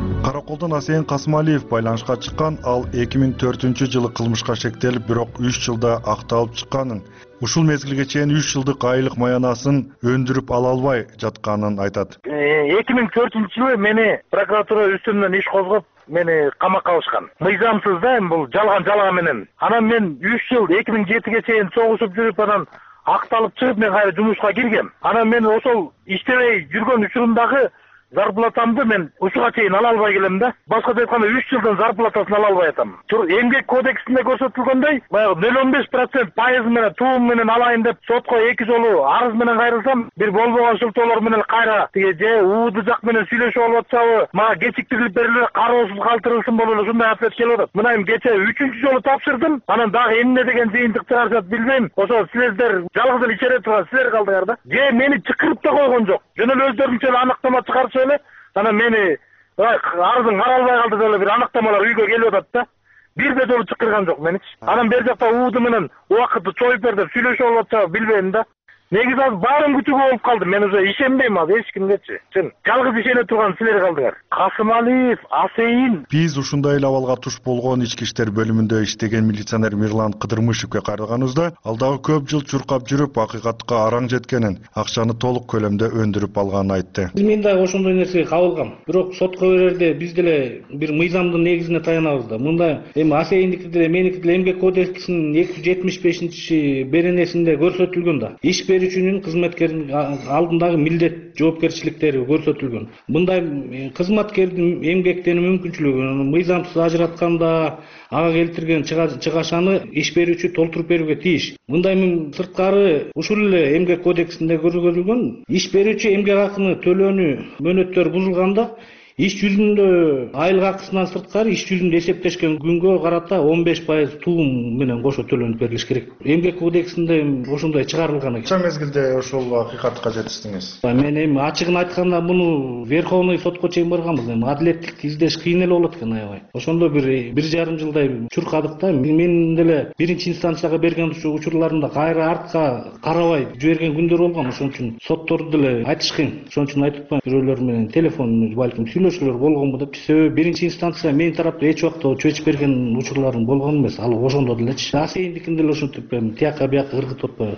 Акулдун Асейин Касымалиев байланышка чыккан. Ал эки миң төртүнчү жылы кылмышка шектелип, бирок үч жылда акталып чыкканын, ушул мезгилге чейин үч жылдык айлык маянасын өндүрүп ала албай жатканын айтат. эки миң төртүнчү жылы мени прокуратура үстүмдөн иш козгоп, мени камакка алышкан. Мыйзамсыз да, эми бул жалган жалаа менен. Анан мен үч жыл эки миң жетиге чейин согушуп жүрүп, анан акталып чыгып, мен кайра жумушка киргем. Анан мен ошол иштебей жүргөн учурумдагы зарплатамды мен ушуга чейин ала албай келем да. Башкача айтканда үч жылдын зарплатасын ала албай атам. Эмгек кодексинде көрсөтүлгөндөй, баягы нөл он беш процент пайыз менен туум менен алайын деп сотко эки жолу арыз менен кайрылсам, бир болбогон шылтоолор менен кайра тиги же ууду жак менен сүйлөшүп алып атсабы, мага кечиктирилип берилип, кароосуз калтырылсын болуп эле ушундай ответ келип атат. Мына эми кече үчүнчү жолу тапшырдым. Анан дагы эмне деген жыйынтык чыгарышат билбейм. Ошо силер жалгыз эле ичере турган силер калдыңар да. Же мени чыкырып да койгон жок. Жөн эле өздөрүнчө эле аныктама чыгарышып эле, анан мени арызың каралбай калды деп эле бир аныктамалар үйгө келип атат да. Бир да жолу чыкырган жок меничи. Анан бер жакта ууду менен убакытты чоюп бер деп сүйлөшүп алып атса билбейм да. Негизи азыр баарын күтүүгө болуп калдым. Мен уже ишенбейм азыр эч кимгечи. Чын, жалгыз ишене турган силер калдыңар. Касымалиев, Асейин. Биз ушундай эле абалга туш болгон ички иштер бөлүмүндө иштеген милиционер Мирлан Кыдырмышевке кайрылганыбызда, ал дагы көп жыл чуркап жүрүп, акыйкатка араң жеткенин, акчаны толук көлөмдө өндүрүп алганын айтты. Мен дагы ошондой нерсеге кабылгам. Бирок сотко берерде биз деле бир мыйзамдын негизине таянабыз да. Мында эми Асейиндики деле, меники деле эмгек кодексинин эки жүз жетимиш бешинчи беренесинде көрсөтүлгөн да. Иш берүүчүнүн кызматкердин алдындагы милдет, жоопкерчиликтери көрсөтүлгөн. Мындай кызматкердин эмгектенүү мүмкүнчүлүгүн мыйзамсыз ажыратканда ага келтирген чыгашаны иш берүүчү толтуруп берүүгө тийиш. Мындай сырткары ушул эле эмгек кодексинде көрсөтүлгөн. Иш берүүчү эмгек акыны төлөөнү мөөнөттөр бузулганда иш жүзүндө айлык акысынан сырткары иш жүзүндө эсептешкен күнгө карата он беш пайыз туум менен кошо төлөнүп берилиш керек. Эмгек кодексинде ошондой чыгарылган экен. Кача мезгилде ошол акыйкатка жетиштиңиз? Мен эми ачыгын айтканда муну Верховный сотко чейин барганбыз. Эми адилеттикти издеш кыйын эле болот экен аябай. Ошондо бир бир жарым жылдай чуркадык да. Мен деле биринчи инстанцияга берген учурларымда кайра артка карабай жиберген күндөр болгон. Ошон үчүн сотторду деле айтыш кыйын. Ошон үчүн айтып атпайм. Бирөөлөр менен телефон балким сүйлөшүүлөр болгонбу деп. Себеби биринчи инстанция менин тарапта эч убакта чечип берген учурларым болгон эмес. Ал ошондо делечи. Асейиндикин деле ошентип тияка бияка ыргытып атпайбы.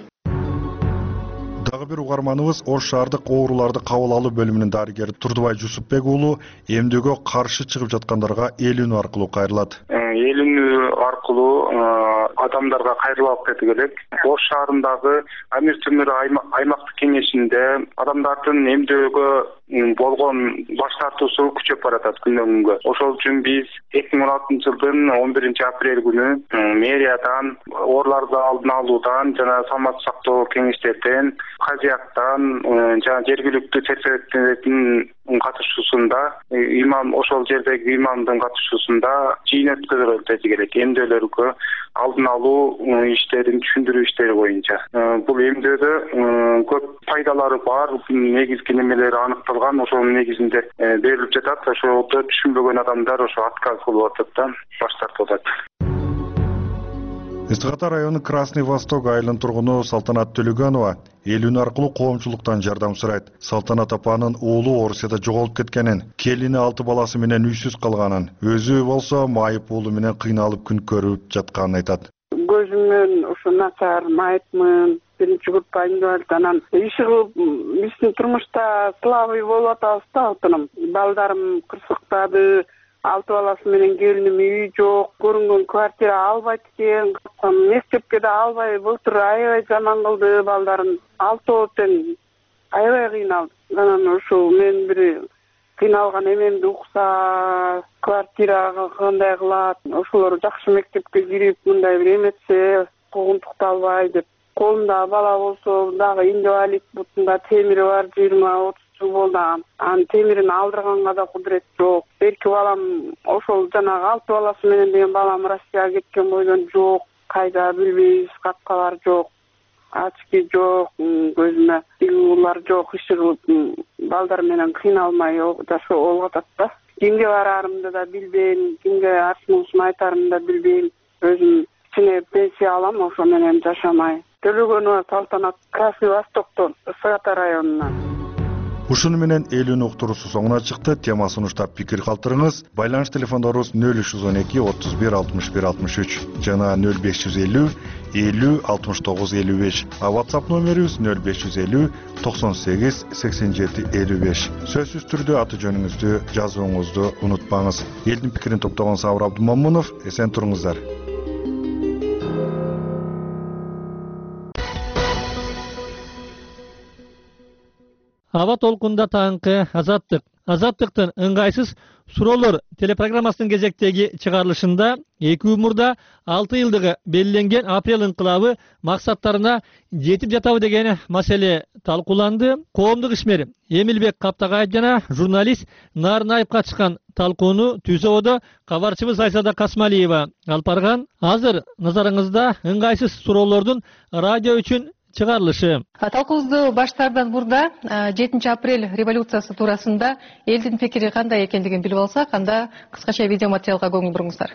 Дагы бир угарманыбыз Ош шаардык ооруларды кабыл алуу бөлүмүнүн дарыгери Турдубай Жусупбек уулу эмдөөгө каршы чыгып жаткандарга элүүнүү аркылуу кайрылат. Элүүнүү аркылуу адамдарга кайрылып алып кети керек. Ош шаарындагы Амир Темир аймактык кеңешинде адамдардын эмдөөгө болгон баш тартуусу күчөп баратат күндөн күнгө. Ошол үчүн биз эки миң он алтынчы жылдын он биринчи апрель күнү мэриядан, ооруларды алдын алуудан жана саламаттык сактоо кеңештерден, казияктан жана жергиликтүү чечеттердин катышуусунда, имам ошол жердеги имамдын катышуусунда жыйын өткөрүлөт керек. Эмдөөлөргө алдын алуу иштерин түшүндүрүү иштери боюнча. Бул эмдөөдө көп пайдалары бар, негизги немелери аныкталган, ошонун негизинде берилип жатат. Ошолду түшүнбөгөн адамдар ошо отказ кылып атат да, баш тартып атат. Истигата району Красный Восток айылынын тургуну Салтанат Төлөгөнова элүүнүү аркылуу коомчулуктан жардам сурайт. Салтанат апанын уулу Орусияда жоголуп кеткенин, келини алты баласы менен үйсүз калганын, өзү болсо майып уулу менен кыйналып күн көрүп жатканын айтат. Көзүмөн ушу начар, майыпмын, биринчи группа инвалид, анан иши кылып, биздин турмушта слабый болуп атабыз да, отуным. Балдарым кырсыктады, алты баласы менен келиним үй жок, көрүнгөн квартира албайт экен, мектепке да албай, былтыр аябай жаман кылды балдарын. Алтоо тең аябай кыйналды. Анан ушул мен бир кыйналган эмемди укса, квартирага кандай кылат, ошолор жакшы мектепке кирип, мындай бир эметсе, куугунтукту албай деп. Колунда бала болсо, дагы инвалид, бутунда темири бар, жыйырма отуз жыл болду. Анын темирин алдырганга да кудурет жок. Берки балам ошол жанагы алты баласы менен деген балам Россияга кеткен бойдон жок. Кайда билбейбиз, капкалар жок, очки жок, көзүмө игуулар жок. Иши кылып балдар менен кыйналмай жашоо болуп атат да. Кимге барарымды да билбейм, кимге ачмыгын айтарымды да билбейм. Өзүм кичине пенсия алам, ошо менен жашамай. Төлөгөнова Салтанат, Красный Востоктон, Истигата районунан. Ушуну менен элүүнү уктуруусу соңуна чыкты. Темасын уштап пикир калтырыңыз. Байланыш телефондорубуз нөл үч жүз он эки отуз бир алтымыш бир алтымыш үч жана нөл беш жүз элүү элүү алтымыш тогуз элүү беш. А WhatsApp номерибиз нөл беш жүз элүү токсон сегиз сексен жети элүү беш. Сөзсүз түрдө аты жөнүңүздү жазууңузду унутпаңыз. Элдин пикирин топтогон Сабыр Абдумамунов, эсен туруңуздар. Аба толкунда таңкы Азаттык. Азаттыктын ыңгайсыз суроолор телепрограммасынын кезектеги чыгарылышында эки мурда алты жылдыгы белгиленген апрель инкылабы максаттарына жетип жатабы деген маселе талкууланды. Коомдук ишмер Эмилбек Каптагаев жана журналист Нарынаев катышкан талкууну Түзөөдө кабарчыбыз Айсада Касмалиева алып барган. Азыр назарыңызда ыңгайсыз суроолордун радио үчүн чыгарылышы. Талкуубузду баштаардан мурда жетинчи апрель революциясы туурасында элдин пикири кандай экендигин билип алсак, анда кыскача видео материалга көңүл буруңуздар.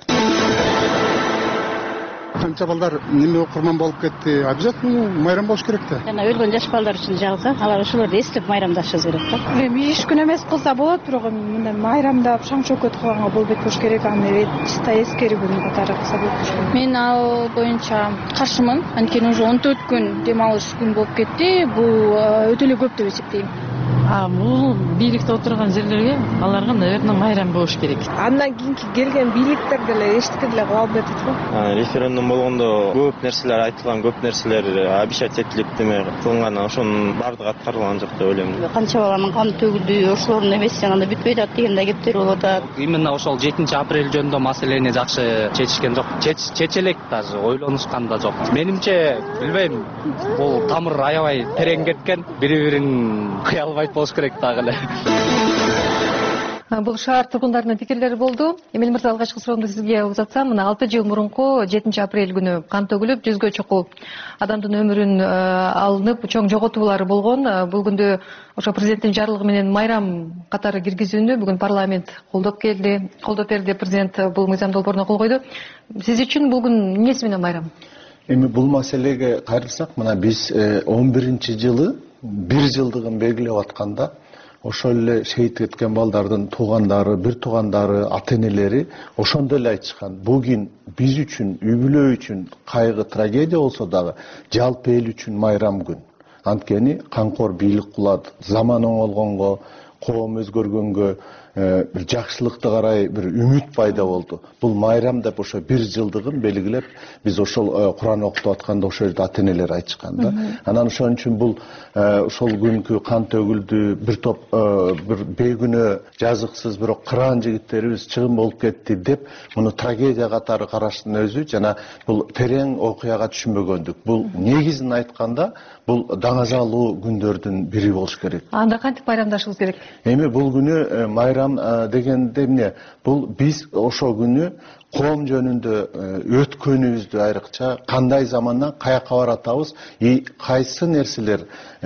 Канча балдар неме окурман болуп кетти, обязательно майрам болуш керек да. Жана өлгөн жаш балдар үчүн жалко, алар ошолорду эстеп майрамдашыбыз керек да. Эми иш күн эмес кылса болот, бирок мындай майрамдап шаң чөкөт кылганга болбойт болуш керек, аны чисто эскери күн катары кылса болот. Мен ал боюнча каршымын. Анткени уже он төрт күн дем алыш күн болуп кетти. Бул өтө эле көп деп эсептейм. А бул бийликте отурган жерлерге аларга, наверное, майрам болуш керек. Андан кийинки келген бийликтер деле эчтеке деле кыла албай атат го. Референдум болгондо көп нерселер айтылган, көп нерселер обещать этилип деме кылынган, ошонун баардыгы аткарылган жок деп ойлойм. Канча баланын каны төгүлдү, ошолордун эмесинен анда бүтпөй атат деген да кептер болуп атат. Именно ошол жетинчи апрель жөнүндө маселени жакшы чечишкен жок. Чечелек даже ойлонушкан да жок. Менимче, билбейм, бул тамыр аябай терең кеткен, бири-бирин кыя албайт болуш керек дагы эле. Бул шаар тургундарынын пикирлери болду. Эмил мырза, алгачкы суроомду сизге узатсам, мына алты жыл мурунку жетинчи апрель күнү кан төгүлүп, жүзгө чукул адамдын өмүрүн алынып, чоң жоготуулар болгон. Бул күндө ошо президенттин жарлыгы менен майрам катары киргизүүнү бүгүн парламент колдоп келди, колдоп берди. Президент бул мыйзам долбооруна кол койду. Сиз үчүн бул күн эмнеси менен майрам? Эми бул маселеге кайрылсак, мына биз он биринчи жылы бир жылдыгын белгилеп атканда, ошол эле шейит кеткен балдардын туугандары, бир туугандары, ата энелери ошондо эле айтышкан. Бүгүн биз үчүн, үй бүлө үчүн кайгы, трагедия болсо дагы жалпы эл үчүн майрам күн. Анткени камкор бийлик кылат, заман оңолгонго, коом өзгөргөнгө, бир жакшылыкты карай бир үмүт пайда болду. Бул майрам деп ошо бир жылдыгын белгилеп, биз ошол Куран окутуп атканда ошол жерде ата энелер айтышкан да. Анан ошон үчүн бул ошол күнкү кан төгүлдү, бир топ бир бейгүнөө, жазыксыз, бирок кыраан жигиттерибиз чыгым болуп кетти деп, муну трагедия катары караштын өзү жана бул терең окуяга түшүнбөгөндүк. Бул негизин айтканда, бул даңазалуу күндөрдүн бири болуш керек. Анда кантип майрамдашыбыз керек? Эми бул күнү майрам дегенде эмне? Бул биз ошол күнү коом жөнүндө өткөнүбүздү, айрыкча кандай замандан каяка баратабыз, кайсы нерселер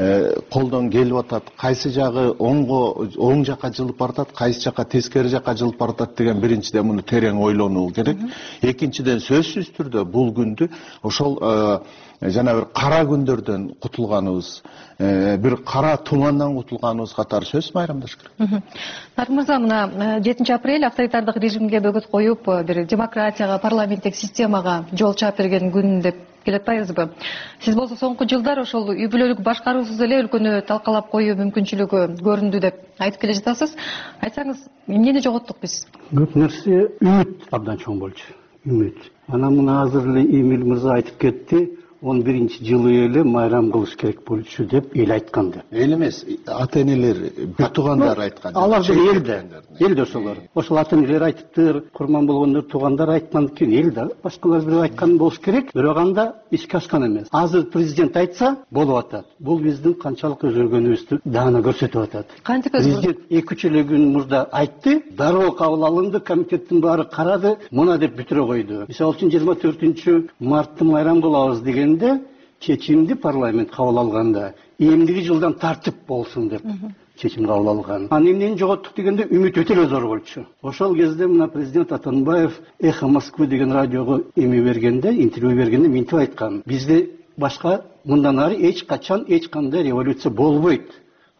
колдон келип атат, кайсы жагы оңго оң жака жылып баратат, кайсы жака тескери жака жылып баратат деген биринчиден муну терең ойлонуу керек. Экинчиден, сөзсүз түрдө бул күндү ошол жана бир кара күндөрдөн кутулганыбыз, бир кара тумандан кутулганыбыз катары сөз майрамдаш керек. Нарым мырза, мына жетинчи апрель авторитардык режимге бөгөт коюп, бир демократияга, парламенттик системага жол чаап берген күн деп келе атпайбызбы? Сиз болсо соңку жылдар ошол үй бүлөлүк башкаруусуз эле өлкөнү талкалап коюу мүмкүнчүлүгү көрүндү деп айтып келе жатасыз. Айтсаңыз, эмнени жоготтук биз? Көп нерсе үмүт абдан чоң болчу. Үмүт. Анан мына азыр эле Эмил мырза айтып кетти, он биринчи жылы эле майрам кылыш керек болчу деп эл айткан деп. Эл эмес, ата энелер, бир туугандар айткан. Алар деле элде, элде ошолор. Ошол ата энелер айтыптыр, курман болгондор, туугандар айткан экен, эл да башкалар бирөө айткан болуш керек, бирок анда ишке ашкан эмес. Азыр президент айтса болуп атат. Бул биздин канчалык өзгөргөнүбүздү даана көрсөтүп атат. Кантип өзгөрдү? Президент эки үч эле күн мурда айтты, дароо кабыл алынды, комитеттин баары карады, мына деп бүтүрө койду. Мисалы үчүн жыйырма төртүнчү мартты майрам кылабыз дегенде чечимди парламент кабыл алганда эмдиги жылдан тартып болсун деп чечим кабыл алган. Анан эмнени жоготтук дегенде үмүт өтө эле зор болчу. Ошол кезде мына президент Атамбаев Эхо Москвы деген радиого эми бергенде, интервью бергенде мынтип айткан: бизде башка мындан ары эч качан эч кандай революция болбойт.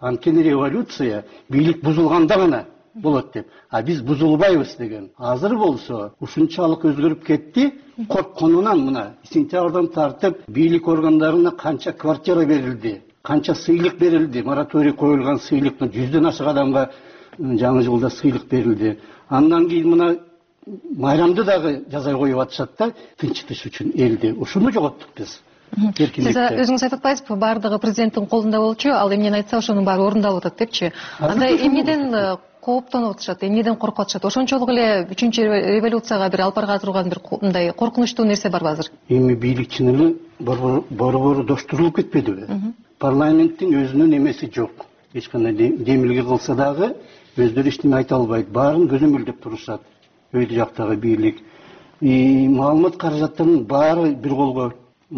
анткени революция бийлик бузулганда гана болот деп. А биз бузулбайбыз деген. Азыр болсо ушунчалык өзгөрүп кетти. Коркконунан мына сентябрдан тартып бийлик органдарына канча квартира берилди, канча сыйлык берилди, мораторий коюлган сыйлыкны жүздөн ашык адамга жаңы жылда сыйлык берилди. Андан кийин мына майрамды дагы жазай коюп атышат да, тынчтыш үчүн элди. Ушуну жоготтук биз. Сиз өзүңүз айтып атпайсызбы, баардыгы президенттин колунда болчу, ал эмнени айтса ошонун баары орундалып атат депчи. Анда эмнеден кооптонуп атышат, эмнеден коркуп атышат? Ошончолук эле үчүнчү революцияга бир алып барга турган бир мындай коркунучтуу нерсе барбы азыр? Эми бийлик чын эле борбору доштурулуп кетпедиби? Парламенттин өзүнүн эмеси жок. Эч кандай демилге кылса дагы өздөрү эч неме айта албайт. Баарын көзөмөлдөп турушат. Өйдө жактагы бийлик. Маалымат каражаттарынын баары бир колго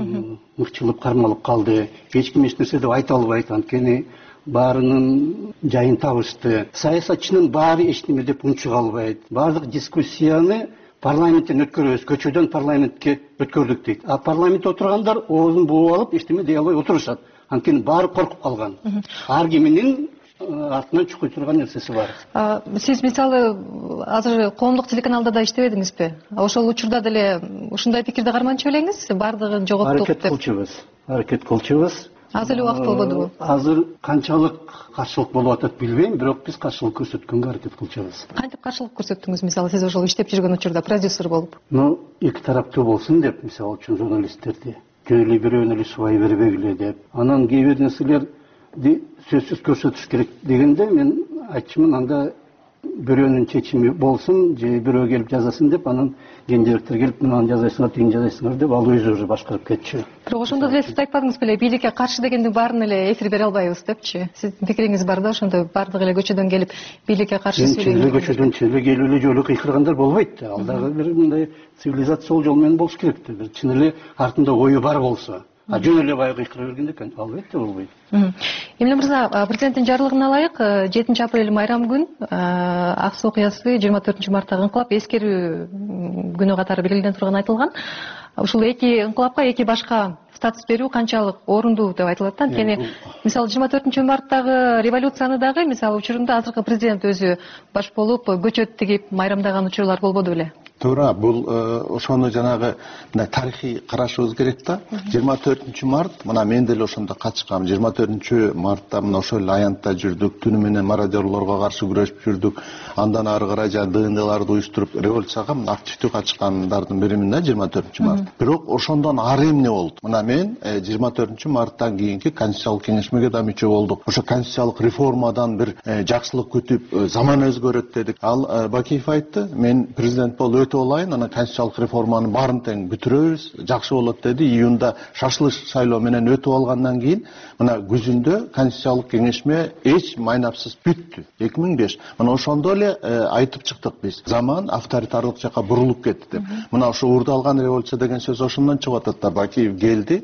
мыкчылып кармалып калды. Эч ким эч нерсе деп айта албайт, анткени баарынын жайын табышты. Саясатчынын баары эч неме деп унчуга албайт. Баардык дискуссияны парламенттен өткөрөбүз, көчөдөн парламентке өткөрдүк дейт. А парламентте отургандар оозун бууп алып эч неме дей албай отурушат. Анткени баары коркуп калган. Ар киминин артынан чукуй турган нерсеси бар. Сиз мисалы азыр коомдук телеканалда да иштебедиңизби? Ошол учурда деле ушундай пикирди карманчу белеңиз? Бардыгын жоготтук деп. Аракет кылчубуз. Аракет кылчубуз. Аз эле убакыт болбодубу? Азыр канчалык каршылык болуп атат билбейм, бирок биз каршылык көрсөткөнгө аракет кылчубуз. Кантип каршылык көрсөттүңүз? Мисалы сиз ошол иштеп жүргөн учурда продюсер болуп. Ну, эки тараптуу болсун деп, мисалы үчүн журналисттерди жөн эле бирөөнү эле субай бербегиле деп. Анан кээ бир нерселерди сөзсүз көрсөтүш керек дегенде мен айтчумун, анда бирөөнүн чечими болсун, же бирөө келип жазасын деп, анан кендебектер келип мынаны жазайсыңар, тигини жазайсыңар деп, ал өзү өзү башкарып кетчү. Бирок ошондо деле сиз айтпадыңыз беле, бийликке каршы дегендин баарын эле эфир бере албайбыз депчи? Сиздин пикириңиз бар да, ошондой баардыгы эле көчөдөн келип бийликке каршы сүйлөйт. Көчөдөн чын эле келип эле жолу кыйкыргандар болбойт да. Ал дагы бир мындай цивилизациялык жол менен болуш керек да. Бир чын эле артында ою бар болсо. А жөн эле баягы кыйкыра бергенде албетте болбойт. Эмне мырза, президенттин жарлыгына ылайык жетинчи апрель майрам күн ак суу окуясы жыйырма төртүнчү марттагы ыңкылап эскерүү күнү катары белгилене турганы айтылган. Ушул эки ыңкылапка эки башка статус берүү канчалык орундуу деп айтылат да. Анткени мисалы жыйырма төртүнчү марттагы революцияны дагы мисалы учурунда азыркы президент өзү баш болуп көчөт тигип майрамдаган учурлар болбоду беле? Туура, бул ошону жанагы мына тарыхый карашыбыз керек да. жыйырма төртүнчү март, мына мен деле ошондо катышкам. жыйырма төртүнчү мартта мына ошол эле аянтта жүрдүк, түнү менен мародёрлорго каршы күрөшүп жүрдүк. Андан ары карай жана ДНДларды уюштуруп революцияга активдүү катышкандардын биримин да жыйырма төртүнчү март. Бирок ошондон ары эмне болду? Мына мен жыйырма төртүнчү марттан кийинки Конституциялык кеңешмеге да мүчө болдук. Ошо конституциялык реформадан бир жакшылык күтүп, заман өзгөрөт дедик. Ал Бакиев айтты, мен президент болуп өтө алайын, анан конституциялык реформанын баарын тең бүтүрөбүз, жакшы болот деди. Июнда шашылыш шайлоо менен өтүп алгандан кийин мына күзүндө Конституциялык кеңешме эч майнапсыз бүттү. эки миң беш. Мына ошондо эле айтып чыктык биз. Заман авторитарлык жакка бурулуп кетти деп. Мына ошо уурдалган революция деген сөз ошондон чыгып атат да. Бакиев келди.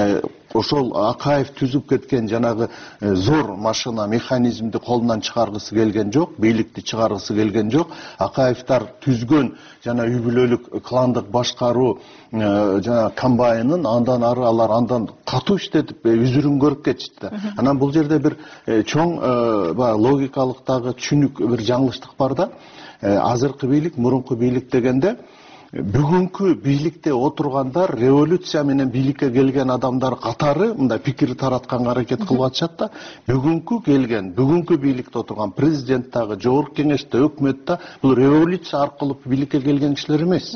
Ошол Акаев түзүп кеткен жанагы зор машина механизмди колунан чыгаргысы келген жок, бийликти чыгаргысы келген жок. Акаевтар түзгөн жана үй бүлөлүк кландык башкаруу жана комбайнын андан ары алар андан катуу иштетип үзүрүн көрүп кетишти. Анан бул жерде бир чоң логикалык дагы түшүнүк бир жаңылыштык бар да. Азыркы бийлик, мурунку бийлик дегенде бүгүнкү бийликте отургандар революция менен бийликке келген адамдар катары мындай пикир таратканга аракет кылып атышат да. Бүгүнкү келген, бүгүнкү бийликте отурган президент дагы, жогорку кеңеште, өкмөттө бул революция аркылуу бийликке келген кишилер эмес.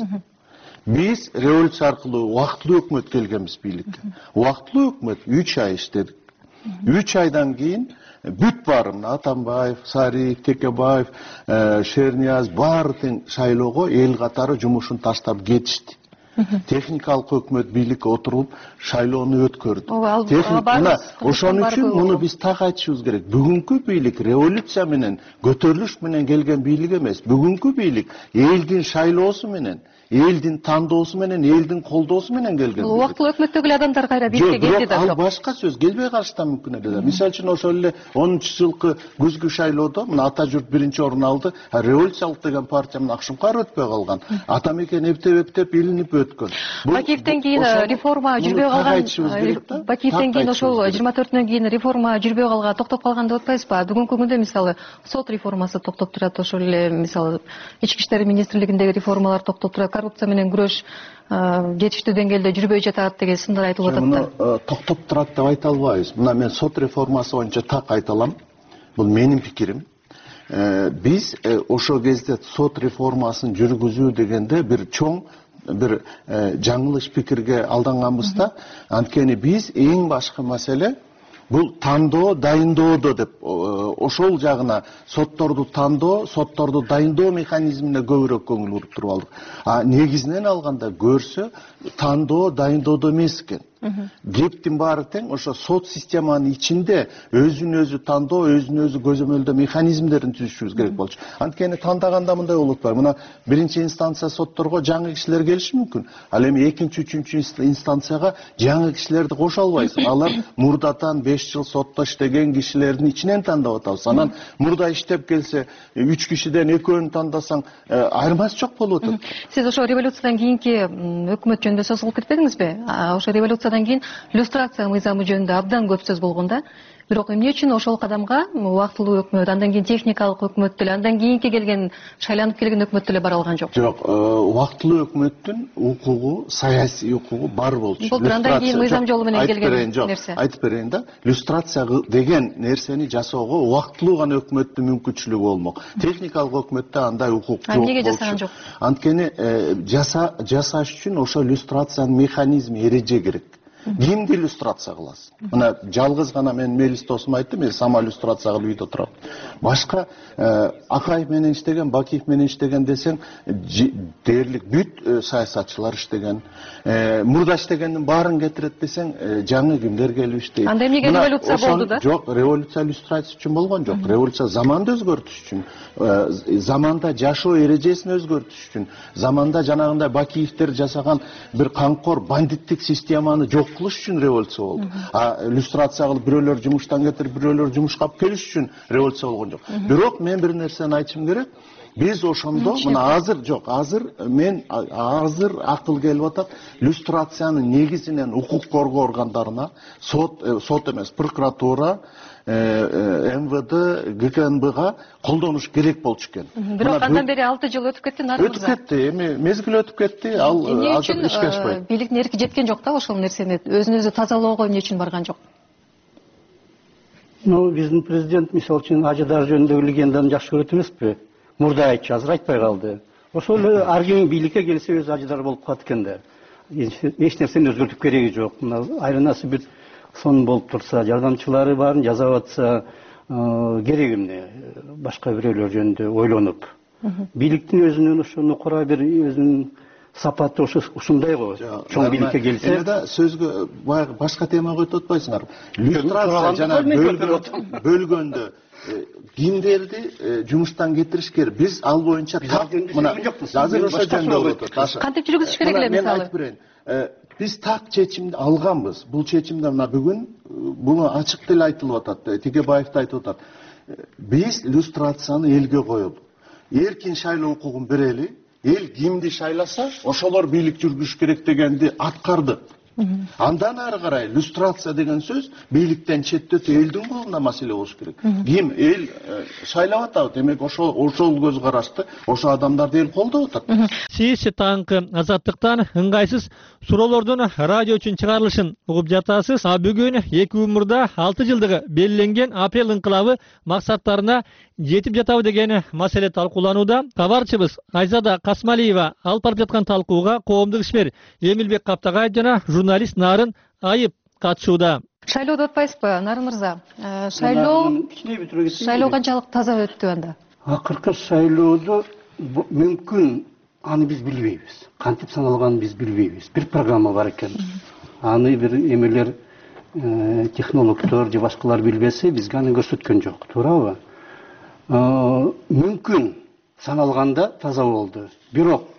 Биз революция аркылуу убактылуу өкмөт келгенбиз бийликке. Убактылуу өкмөт үч ай иштедик. үч айдан кийин бүт баары мына Атамбаев, Сариев, Текебаев, Шернияз баары тең шайлоого эл катары жумушун таштап кетишти. Техникалык өкмөт бийликке отуруп шайлоону өткөрдү. Мына ошон үчүн муну биз так айтышыбыз керек. Бүгүнкү бийлик революция менен, көтөрүлүш менен келген бийлик эмес. Бүгүнкү бийлик элдин шайлоосу менен, элдин тандоосу менен, элдин колдоосу менен келген. Бул убактылуу өкмөттөгү эле адамдар кайра бийликке келди да. Ал башка сөз, келбей калышы да мүмкүн эле. Мисалы үчүн ошол эле онунчу жылкы күзгү шайлоодо мына Ата журт биринчи орун алды, революциялык деген партия мына Акшумкар өтпөй калган. Ата мекен эптеп-эптеп илинип өткөн. Бакиевден кийин реформа жүрбөй калган. Бакиевден кийин ошол жыйырма төртүнөн кийин реформа жүрбөй калган, токтоп калган деп атпайсызбы? Бүгүнкү күндө мисалы сот реформасы токтоп турат, ошол эле мисалы ички иштер министрлигиндеги реформалар токтоп турат, коррупция менен күрөш жетиштүү деңгээлде жүрбөй жатат деген сындар айтылып атат да. Муну токтоп турат деп айта албайбыз. Мына мен сот реформасы боюнча так айта алам. Бул менин пикирим. Биз ошол кезде сот реформасын жүргүзүү дегенде бир чоң бир жаңылыш пикирге алданганбыз да. Анткени биз эң башкы маселе бул тандоо, дайындоодо деп ошол жагына сотторду тандоо, сотторду дайындоо механизмине көбүрөөк көңүл буруп туруп алдык. А негизинен алганда көрсө тандоо, дайындоодо эмес экен. Кептин баары тең ошо сот системанын ичинде өзүн өзү тандоо, өзүн өзү көзөмөлдөө механизмдерин түзүшүбүз керек болчу. Анткени тандаганда мындай болуп атпайбы. Мына биринчи инстанция сотторго жаңы кишилер келиши мүмкүн. Ал эми экинчи, үчүнчү инстанцияга жаңы кишилерди кошо албайсың. Алар мурдатан беш жыл сотто иштеген кишилердин ичинен тандап атабыз. Анан мурда иштеп келсе үч кишиден экөөнү тандасаң айырмасы жок болуп атат. Сиз ошо революциядан кийинки өкмөт жөнүндө сөз кылып кетпедиңизби? Ошо революциядан кийин люстрация мыйзамы жөнүндө абдан көп сөз болгон да. Бирок эмне үчүн ошол кадамга убактылуу өкмөт, андан кийин техникалык өкмөт деле, андан кийинки келген шайланып келген өкмөт деле бара алган жок? Жок, убактылуу өкмөттүн укугу, саясий укугу бар болчу. Бул андан кийин мыйзам жолу менен келген нерсе. Айтып берейин да. Люстрация деген нерсени жасоого убактылуу гана өкмөттүн мүмкүнчүлүгү болмок. Техникалык өкмөттө андай укук жок. Эмнеге жасаган жок? Анткени жаса жасаш үчүн ошо люстрациянын механизми, эреже керек. Кимди иллюстрация кыласыз? Мына жалгыз гана мен мелис досум айтты, мен сама иллюстрация кылып үйдө турам. Башка Акаев менен иштеген, Бакиев менен иштеген десең, дээрлик бүт саясатчылар иштеген. Мурда иштегендин баарын кетирет десең, жаңы кимдер келип иштейт. Анда эмнеге революция болду да? Жок, революция иллюстрация үчүн болгон жок. Революция заманды өзгөртүш үчүн, заманда жашоо эрежесин өзгөртүш үчүн, заманда жанагындай Бакиевдер жасаган бир камкор бандиттик системаны жок кылыш үчүн революция болду. А иллюстрация кылып бирөөлөр жумуштан кетирип, бирөөлөр жумушка алып келиш үчүн революция болгон жок. Бирок мен бир нерсени айтышым керек. Биз ошондо мына азыр жок, азыр мен азыр акыл келип атат, иллюстрациянын негизинен укук коргоо органдарына, сот сот эмес, прокуратура, эм вэ дэ, гэ ка эн бга колдонуш керек болчу экен. Бирок андан бери алты жыл өтүп кетти, Нарым мырза. Өтүп кетти, эми мезгил өтүп кетти, ал азыр ишке ашпайт. Бийликтин эрки жеткен жок да ошол нерсени өзүн өзү тазалоого эмне үчүн барган жок? Ну, биздин президент мисалы үчүн ажыдар жөнүндөгү легенданы жакшы көрөт эмеспи? Мурда айтчу, азыр айтпай калды. Ошол эле ар ким бийликке келсе өзү ажыдар болуп калат экен да. Эч нерсени өзгөртүп кереги жок. Мына айрынасы бир сон болуп турса, жардамчылары баарын жасап атса, кереги эмне? Башка бирөөлөр жөнүндө ойлонуп. Бийликтин өзүнүн ошону кура бир өзүнүн сапаты ошо ушундай го. Чоң бийликке келсе. Эми да сөзгө баягы башка темага өтүп атпайсыңар. Иллюстрация жана бөлгөндө кимдерди жумуштан кетириш керек? Биз ал боюнча так мына азыр ошо жөнүндө болуп атат. Кантип жүргүзүш керек эле мисалы? Мен айтып берейин. Биз так чечимди алганбыз. Бул чечимде мына бүгүн буну ачык деле айтылып атат. Тегебаев да айтып атат. Биз иллюстрацияны элге коелу. Эркин шайлоо укугун берели. Эл кимди шайласа, ошолор бийлик жүргүзүш керек дегенди аткарды. Андан ары карай иллюстрация деген сөз бийликтен четтетүү элдин колунда маселе болуш керек. Ким эл шайлап атат, демек ошол ошол көз карашты, ошо адамдарды эл колдоп атат. Сиз таңкы Азаттыктан ыңгайсыз суроолордун радио үчүн чыгарылышын угуп жатасыз. А бүгүн эки күн мурда алты жылдыгы белгиленген апрель инкылабы максаттарына жетип жатабы деген маселе талкууланууда. Кабарчыбыз Айзада Касмалиева алып барып жаткан талкууга коомдук ишмер Эмилбек Каптагаев жана журналист Нарын Айып катышууда. Шайлоо деп атпайсызбы, Нарын мырза? Шайлоо шайлоо канчалык таза өттү анда? Акыркы шайлоодо мүмкүн аны биз билбейбиз. Кантип саналганын биз билбейбиз. Бир программа бар экен. Аны бир эмелер технологдор же башкалар билбесе, бизге аны көрсөткөн жок, туурабы? Мүмкүн саналганда таза болду. Бирок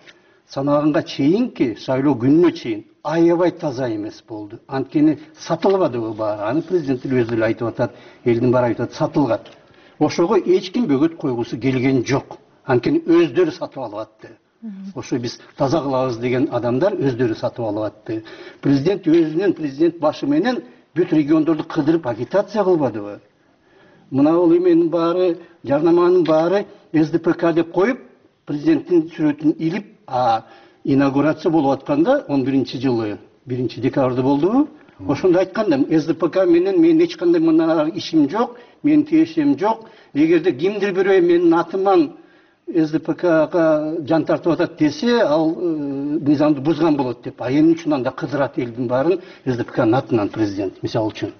санаганга чейинки шайлоо күнүнө чейин аябай таза эмес болду. Анткени сатылбады бул баары. Аны президент өзү эле айтып атат, элдин баары айтып атат, сатылган. Ошого эч ким бөгөт койгусу келген жок. Анткени өздөрү сатып алып атты. Ошо биз таза кылабыз деген адамдар өздөрү сатып алып атты. Президент өзүнүн президент башы менен бүт региондорду кыдырып агитация кылбадыбы? Мына бул эменин баары, жарнаманын баары эс дэ пэ ка деп коюп, президенттин сүрөтүн илип, а инаугурация болуп атканда он биринчи жылы биринчи декабрда болдубу? Ошондо айтканда эс дэ пэ ка менен мен эч кандай мындан ишим жок, менин тиешем жок. Эгерде кимдир бирөө менин атыман эс дэ пэ кага жан тартып атат десе, ал мыйзамды бузган болот деп. А эмне үчүн анда кыдырат элдин баарын эс дэ пэ канын атынан президент, мисалы үчүн?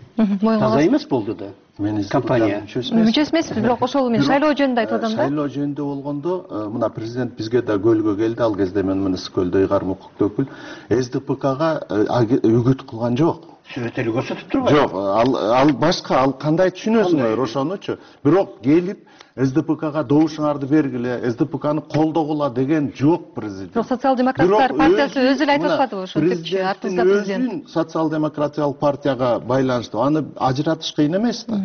Таза эмес болду да. Компания. Мүчөсү эмеспиз, бирок ошол мен шайлоо жөнүндө айтып атам да. Шайлоо жөнүндө болгондо, мына президент бизге да көлгө келди, ал кезде мен мына Көлдө ыйгарым укуктуу өкүл эс дэ пэ кага үгүт кылган жок. Сүрөт эле көрсөтүп турбайбы? Жок, ал ал башка, ал кандай түшүнөсүңөр ошонучу? Бирок келип эс дэ пэ кага добушуңарды бергиле, эс дэ пэ каны колдогула деген жок президент. Бирок социал-демократтар партиясы өзү эле айтып атпадыбы ошентип, артыбызда президент. Социал-демократиялык партияга байланыштуу, аны ажыратыш кыйын эмес да.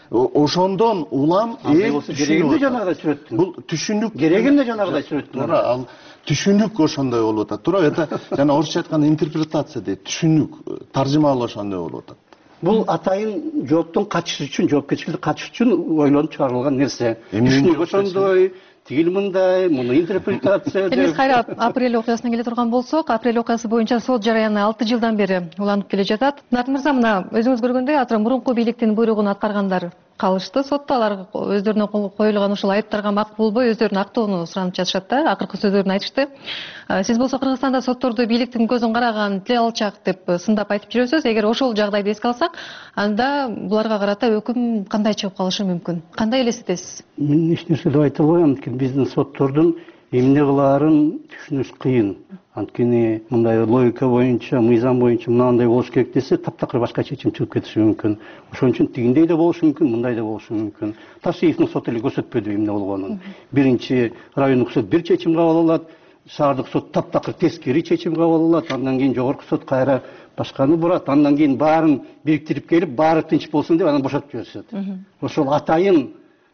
Ошондон улам эл керегинде жанагыдай сүрөттүн. Бул түшүнүк керегинде жанагыдай сүрөттүн. Туура, ал түшүнүк ошондой болуп атат. Туура, это жана орусча айтканда интерпретация дейт, түшүнүк, таржымалоо ошондой болуп атат. Бул атайын жооптон качыш үчүн, жоопкерчиликти качыш үчүн ойлонуп чыгарылган нерсе. Түшүнүк ошондой, тигил мындай, муну интерпретация. Эмес кайра апрель окуясына келе турган болсок, апрель окуясы боюнча сот жараяны алты жылдан бери уланып келе жатат. Нартин мырза, мына өзүңүз көргөндөй, азыр мурунку бийликтин буйругун аткаргандар калышты сотто. Алар өздөрүнө коюлган ушул айыптарга макул болбой, өздөрүнүн актоону суранып жатышат да, акыркы сөздөрүн айтышты. Сиз болсо Кыргызстанда сотторду бийликтин көзүн караган, тиле алчак деп сындап айтып жүрөсүз. Эгер ошол жагдайды эске алсак, анда буларга карата өкүм кандай чыгып калышы мүмкүн? Кандай элестетесиз? Мен эч нерсе деп айта албайм, анткени биздин соттордун эмне кылаарын түшүнүш кыйын. Анткени мындай логика боюнча, мыйзам боюнча мынандай болуш керек десе, таптакыр башка чечим чыгып кетиши мүмкүн. Ошон үчүн тигиндей да болушу мүмкүн, мындай да болушу мүмкүн. Ташиевдин соты эле көрсөтпөдү эмне болгонун. Биринчи райондук сот бир чечим кабыл алат, шаардык сот таптакыр тескери чечим кабыл алат, андан кийин жогорку сот кайра башканы бурат, андан кийин баарын бириктирип келип, баары тынч болсун деп анан бошотуп жиберишет. Ошол атайын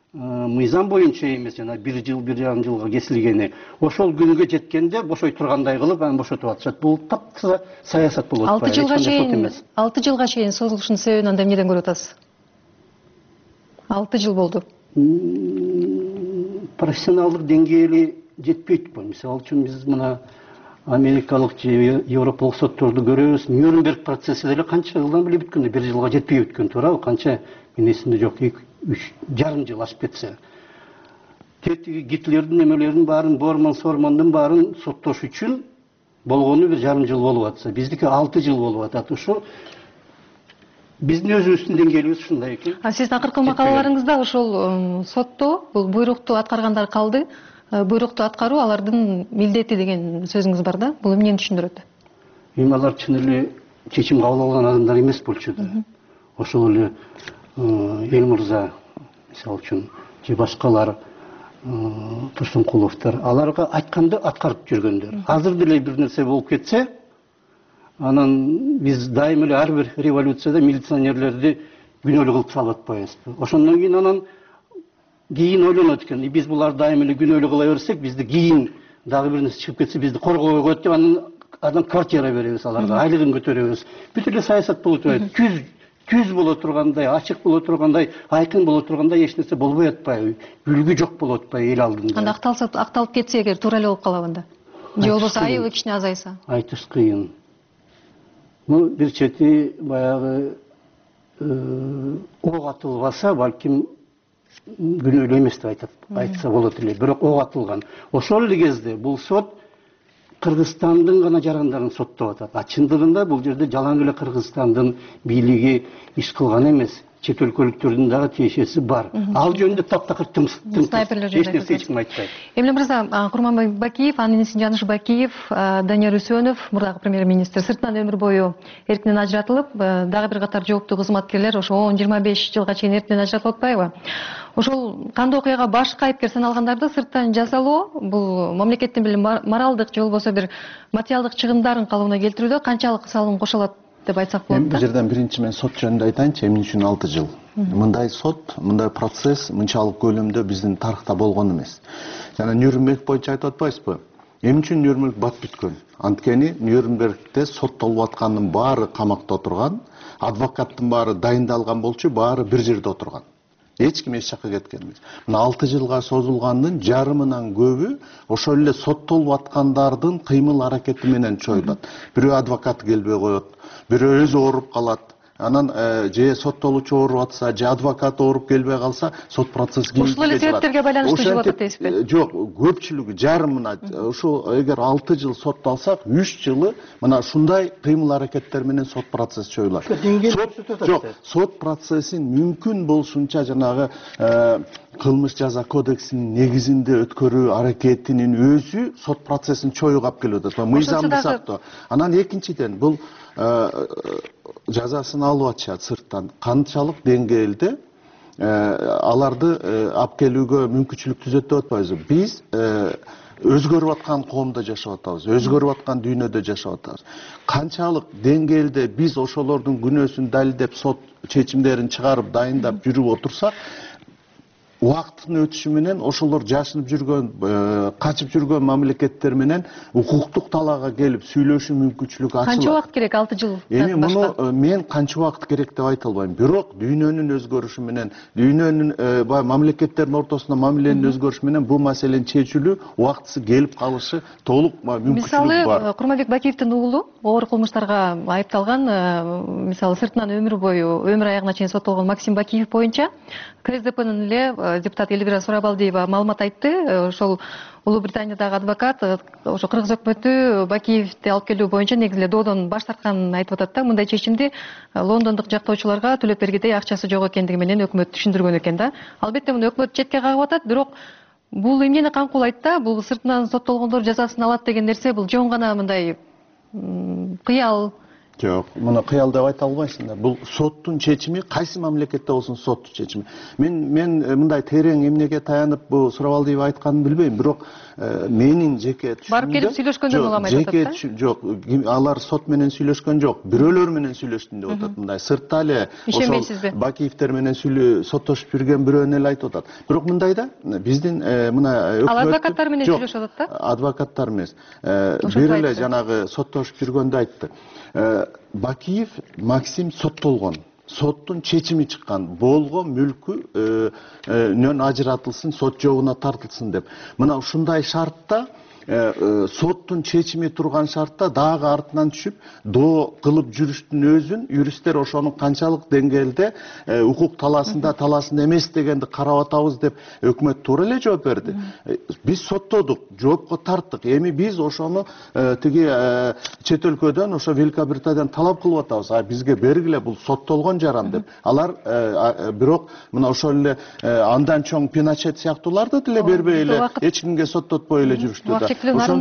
мыйзам боюнча эмес, жана бир жыл, бир жарым жылга кесилгени, ошол күнгө жеткенде бошой тургандай кылып анан бошотуп атышат. Бул таптакыр саясат болуп атпайбы? алты жылга чейин, алты жылга чейин созулушунун себебин анда эмнеден көрүп атасыз? алты жыл болду. Профессионалдык деңгээли жетпейт бул. Мисалы үчүн биз мына америкалык же европалык сотторду көрөбүз. Нюрнберг процесси деле канча жылдан бери бүткөн, бир жылга жетпей бүткөн, туурабы? Канча мен эсимде жок, үч жарым жыл ашып кетсе. Тетиги Гитлердин эмелерин баарын, Борман, Сормандын баарын соттош үчүн болгону бир жарым жыл болуп атса, биздики алты жыл болуп атат. Ошо биздин өзүбүздүн деңгээлибиз ушундай экен. А сиздин акыркы макалаларыңызда ошол сотто бул буйрукту аткаргандар калды. Буйрукту аткаруу алардын милдети деген сөзүңүз бар да. Бул эмнени түшүндүрөт? Эми алар чын эле чечим кабыл алган адамдар эмес болчу да. Ошол эле эл мырза, мисалы үчүн, же башкалар, Турсункуловдор, аларга айтканды аткарып жүргөндөр. Азыр деле бир нерсе болуп кетсе, анан биз дайым эле ар бир революцияда милиционерлерди күнөөлүү кылып салып атпайбызбы? Ошондон кийин анан кийин ойлонот экен, биз буларды дайым эле күнөөлүү кыла берсек, бизди кийин дагы бир нерсе чыгып кетсе, бизди коргоого коет деп анан адам квартира беребиз аларга, айлыгын көтөрөбүз. Бүт эле саясат болуп атат. Түз түз боло тургандай, ачык боло тургандай, айкын боло тургандай эч нерсе болбой атпайбы? Үлгү жок болуп атпайбы эл алдында? Анда акталса, акталып кетсе эгер туура эле болуп калабы анда? Же болбосо айыбы кичине азайса? Айтыш кыйын. Бул бир чети баягы ок атылбаса, балким күнөөлүү эмес деп айтат, айтса болот эле. Бирок ок атылган. Ошол эле кезде бул сот Кыргызстандын гана жарандарын соттоп атат. А чындыгында бул жерде жалаң эле Кыргызстандын бийлиги иш кылган эмес. Чет өлкөлүктөрдүн дагы тиешеси бар. Ал жөнүндө таптакыр тым снайперлер эч нерсе эч ким айтпайт. Эмне мырза, Курманбай Бакиев, анын иниси Жаныш Бакиев, Данияр Үсөнов, мурдагы премьер-министр сыртынан өмүр бою эркинен ажыратылып, дагы бир катар жооптуу кызматкерлер ошо он жыйырма беш жылга чейин эркинен ажыратылып атпайбы? ошол кандуу окуяга башкы айыпкер саналгандарды сырттан жазалоо бул мамлекеттин бир моралдык же болбосо бир материалдык чыгымдарын калыбына келтирүүдө канчалык салым кошулат деп айтсак болот да? Бул жерден биринчи мен сот жөнүндө айтайынчы, эмне үчүн алты жыл? Мындай сот, мындай процесс мынчалык көлөмдө биздин тарыхта болгон эмес. Жана Нюрнберг боюнча айтып атпайсызбы? Эмне үчүн Нюрнберг бат бүткөн? Анткени Нюрнбергде соттолуп аткандын баары камакта отурган, адвокаттын баары дайындалган болчу, баары бир жерде отурган. Эч ким эч жакка кеткен эмес. Мына алты жылга созулгандын жарымынан көбү ошол эле соттолуп аткандардын кыймыл аракети менен чоюлат. Бирөө адвокат келбей коет, бирөө өзү ооруп калат. Анан же соттолуучу ооруп атса, же адвокат ооруп келбей калса, сот процесси кийинге ушул эле себептерге байланыштуу жүрүп атат дейсизби? Жок, көпчүлүгү жарымына ушу эгер алты жыл сотталсак, үч жылы мына ушундай кыймыл аракеттер менен сот процесси чоюлат. Жок, сот процессин мүмкүн болушунча жанагы кылмыш жаза кодексинин негизинде өткөрүү аракетинин өзү сот процессин чоюуга алып келип атат. Мыйзамды сактоо. Анан экинчиден бул жазасын алып атышат сырттан. Канчалык деңгээлде аларды алып келүүгө мүмкүнчүлүк түзөт деп атпайбызбы? Биз өзгөрүп аткан коомдо жашап атабыз, өзгөрүп аткан дүйнөдө жашап атабыз. Канчалык деңгээлде биз ошолордун күнөөсүн далилдеп сот чечимдерин чыгарып, дайындап жүрүп отурсак, убакыттын өтүшү менен ошолор жашынып жүргөн, качып жүргөн мамлекеттер менен укуктук талаага келип сүйлөшүү мүмкүнчүлүгү ачылат. Канча убакыт керек? алты жыл. Эми муну мен канча убакыт керек деп айта албайм. Бирок дүйнөнүн өзгөрүшү менен, дүйнөнүн баягы мамлекеттердин ортосунда мамиленин өзгөрүшү менен бул маселенин чечилүү убактысы келип калышы толук мүмкүнчүлүгү бар. Мисалы, Курманбек Бакиевдин уулу оор кылмыштарга айыпталган, мисалы сыртынан өмүр бою, өмүр аягына чейин соттолгон Максим Бакиев боюнча КСДПнын эле депутат Элвира Сурабалдиева маалымат айтты. Ошол Улуу Британиядагы адвокат ошо кыргыз өкмөтү Бакиевди алып келүү боюнча негизи эле доодон баш тартканын айтып атат да. Мындай чечимди лондондук жактоочуларга төлөп бергидей акчасы жок экендиги менен өкмөт түшүндүргөн экен да. Албетте муну өкмөт четке кагып атат, бирок бул эмнени камкуулайт да? Бул сыртынан соттолгондор жазасын алат деген нерсе бул жон гана мындай кыял. Жок, муну кыял деп айта албайсың да. Бул соттун чечими, кайсы мамлекетте болсун соттун чечими. Мен мен мындай терең эмнеге таянып бу Сурабалдиева айтканын билбейм, бирок менин жеке түшүнүмдө барып келип сүйлөшкөндөн улам айтып атат да. Жок, алар сот менен сүйлөшкөн жок, бирөөлөр менен сүйлөштүм деп атат. Мындай сыртта эле ошол Бакиевдер менен соттошуп жүргөн бирөөнү эле айтып атат. Бирок мындай да, биздин мына өкмөт Ал адвокаттар менен сүйлөшүп атат да? Адвокаттар эмес. Бир эле жанагы соттошуп жүргөндө айтты. Бакиев Максим соттолгон. Соттун чечими чыккан. Болгон мүлкүнөн ажыратылсын, сот жогуна тартылсын деп. Мына ушундай шартта соттун чечими турган шартта дагы артынан түшүп доо кылып жүрүштүн өзүн юристтер ошонун канчалык деңгээлде укук талаасында талаасында эмес дегенди карап атабыз деп өкмөт туура эле жооп берди. Биз соттодук, жоопко тарттык. Эми биз ошону тиги чет өлкөдөн, ошо Великобританиядан талап кылып атабыз. А бизге бергиле, бул соттолгон жаран деп. Алар бирок мына ошол эле андан чоң Пиночет сыяктууларды деле бербей эле, эч кимге соттотпой эле жүрүштү да.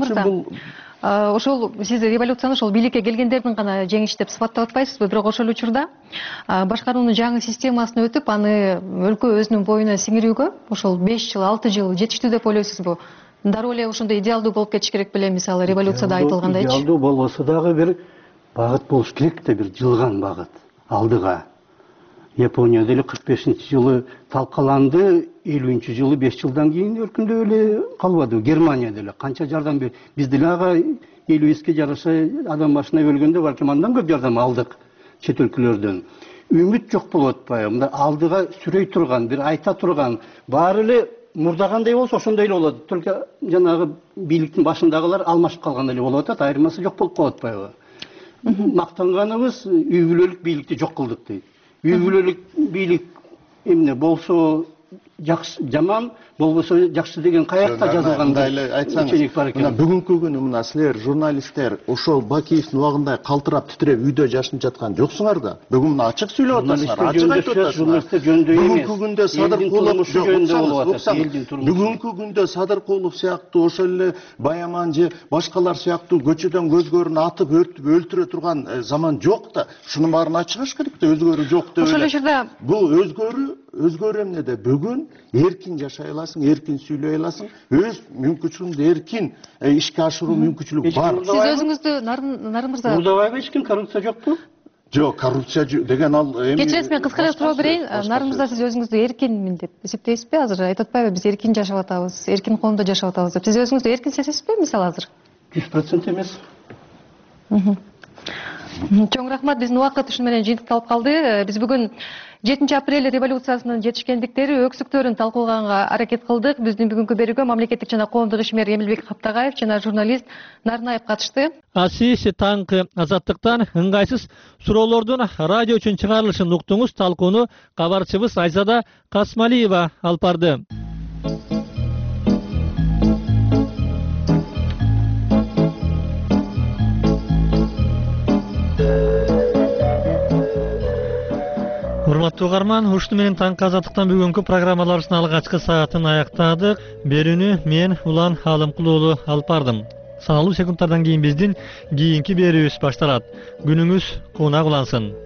Ошол сиз революцияны ошол бийликке келгендердин гана жеңиш деп сыпаттап атпайсызбы? Бирок ошол учурда башкаруунун жаңы системасына өтүп, аны өлкө өзүнүн боюна сиңирүүгө ошол беш жыл, алты жыл жетиштүү деп ойлойсузбу? Дароо эле ошондой идеалдуу болуп кетиш керек беле, мисалы революцияда айтылгандайчы? Идеалдуу болбосо дагы бир багыт болуш керек да, бир жылган багыт алдыга. Японияда эле кырк бешинчи жылы талкаланды, элүүнчү жылы беш жылдан кийин өркүндөп эле калбады. Германияда эле канча жардам берди. Биз деле ага элүү эске жараша адам башына өлгөндө балким андан көп жардам алдык чет өлкөлөрдөн. Үмүт жок болуп атпайбы? Мындай алдыга сүрөй турган, бир айта турган, баары эле мурдагандай болсо ошондой эле болот. Только жанагы бийликтин башындагылар алмашып калган эле болуп атат, айырмасы жок болуп калып атпайбы? Мактанганыбыз үй бүлөлүк бийликти жок кылдык дейт. Үй бүлөлүк бийлик эмне болсо жакшы, жаман болбосо жакшы деген каякта жазылгандай айтсаңыз. Мына бүгүнкү күнү мына силер журналисттер ошол Бакиевдин убагында калтырап титиреп үйдө жашынып жаткан жоксуңар да. Бүгүн мына ачык сүйлөп атасыңар, ачык айтып атасыңар. Бүгүнкү күндө Садыркулов Бүгүнкү күндө Садыркулов сыяктуу, ошол эле Баяман же башкалар сыяктуу көчөдөн көзгөрүн атып, өртүп, өлтүрө турган заман жок да. Шунун баарын ачыгыш керек да, өзгөрүү жок деп. Ошол учурда бул өзгөрүү, өзгөрүү эмнеде? Бүгүн эркин жашай аласың, эркин сүйлөй аласың, өз мүмкүнчүлүгүңдү эркин ишке ашыруу мүмкүнчүлүгү бар. Сиз өзүңүздү Нарын мырза Мурдабайга эч ким коррупция жокпу? Жок, коррупция деген ал эми. Кечиресиз, мен кыскара суроо берейин. Нарын мырза, сиз өзүңүздү эркинмин деп эсептейсизби азыр? Айтып атпайбы, биз эркин жашап атабыз, эркин коомдо жашап атабыз деп. Сиз өзүңүздү эркин сезесизби мисалы азыр? жүз процент эмес. Чоң рахмат, биздин убакыт ушуну менен жыйынтыкталып калды. Биз бүгүн жетинчи апрель революциясынын жетишкендиктери, өксүктөрүн талкуулаганга аракет кылдык. Биздин бүгүнкү берүүгө мамлекеттик жана коомдук ишмер Эмилбек Каптагаев жана журналист Нарынаев катышты. Асиси таңкы Азаттыктан ыңгайсыз суроолордун радио үчүн чыгарылышын уктуңуз. Талкууну кабарчыбыз Айзада Касмалиева алып барды. Урматтуу угарман, ушуну менен таңкы Азаттыктан бүгүнкү программаларыбыздын алгачкы саатын аяктадык. Берүүнү мен Улан Алымкул уулу алып бардым. Саналуу секундтардан кийин биздин кийинки берүүбүз башталат. Күнүңүз кунак улансын.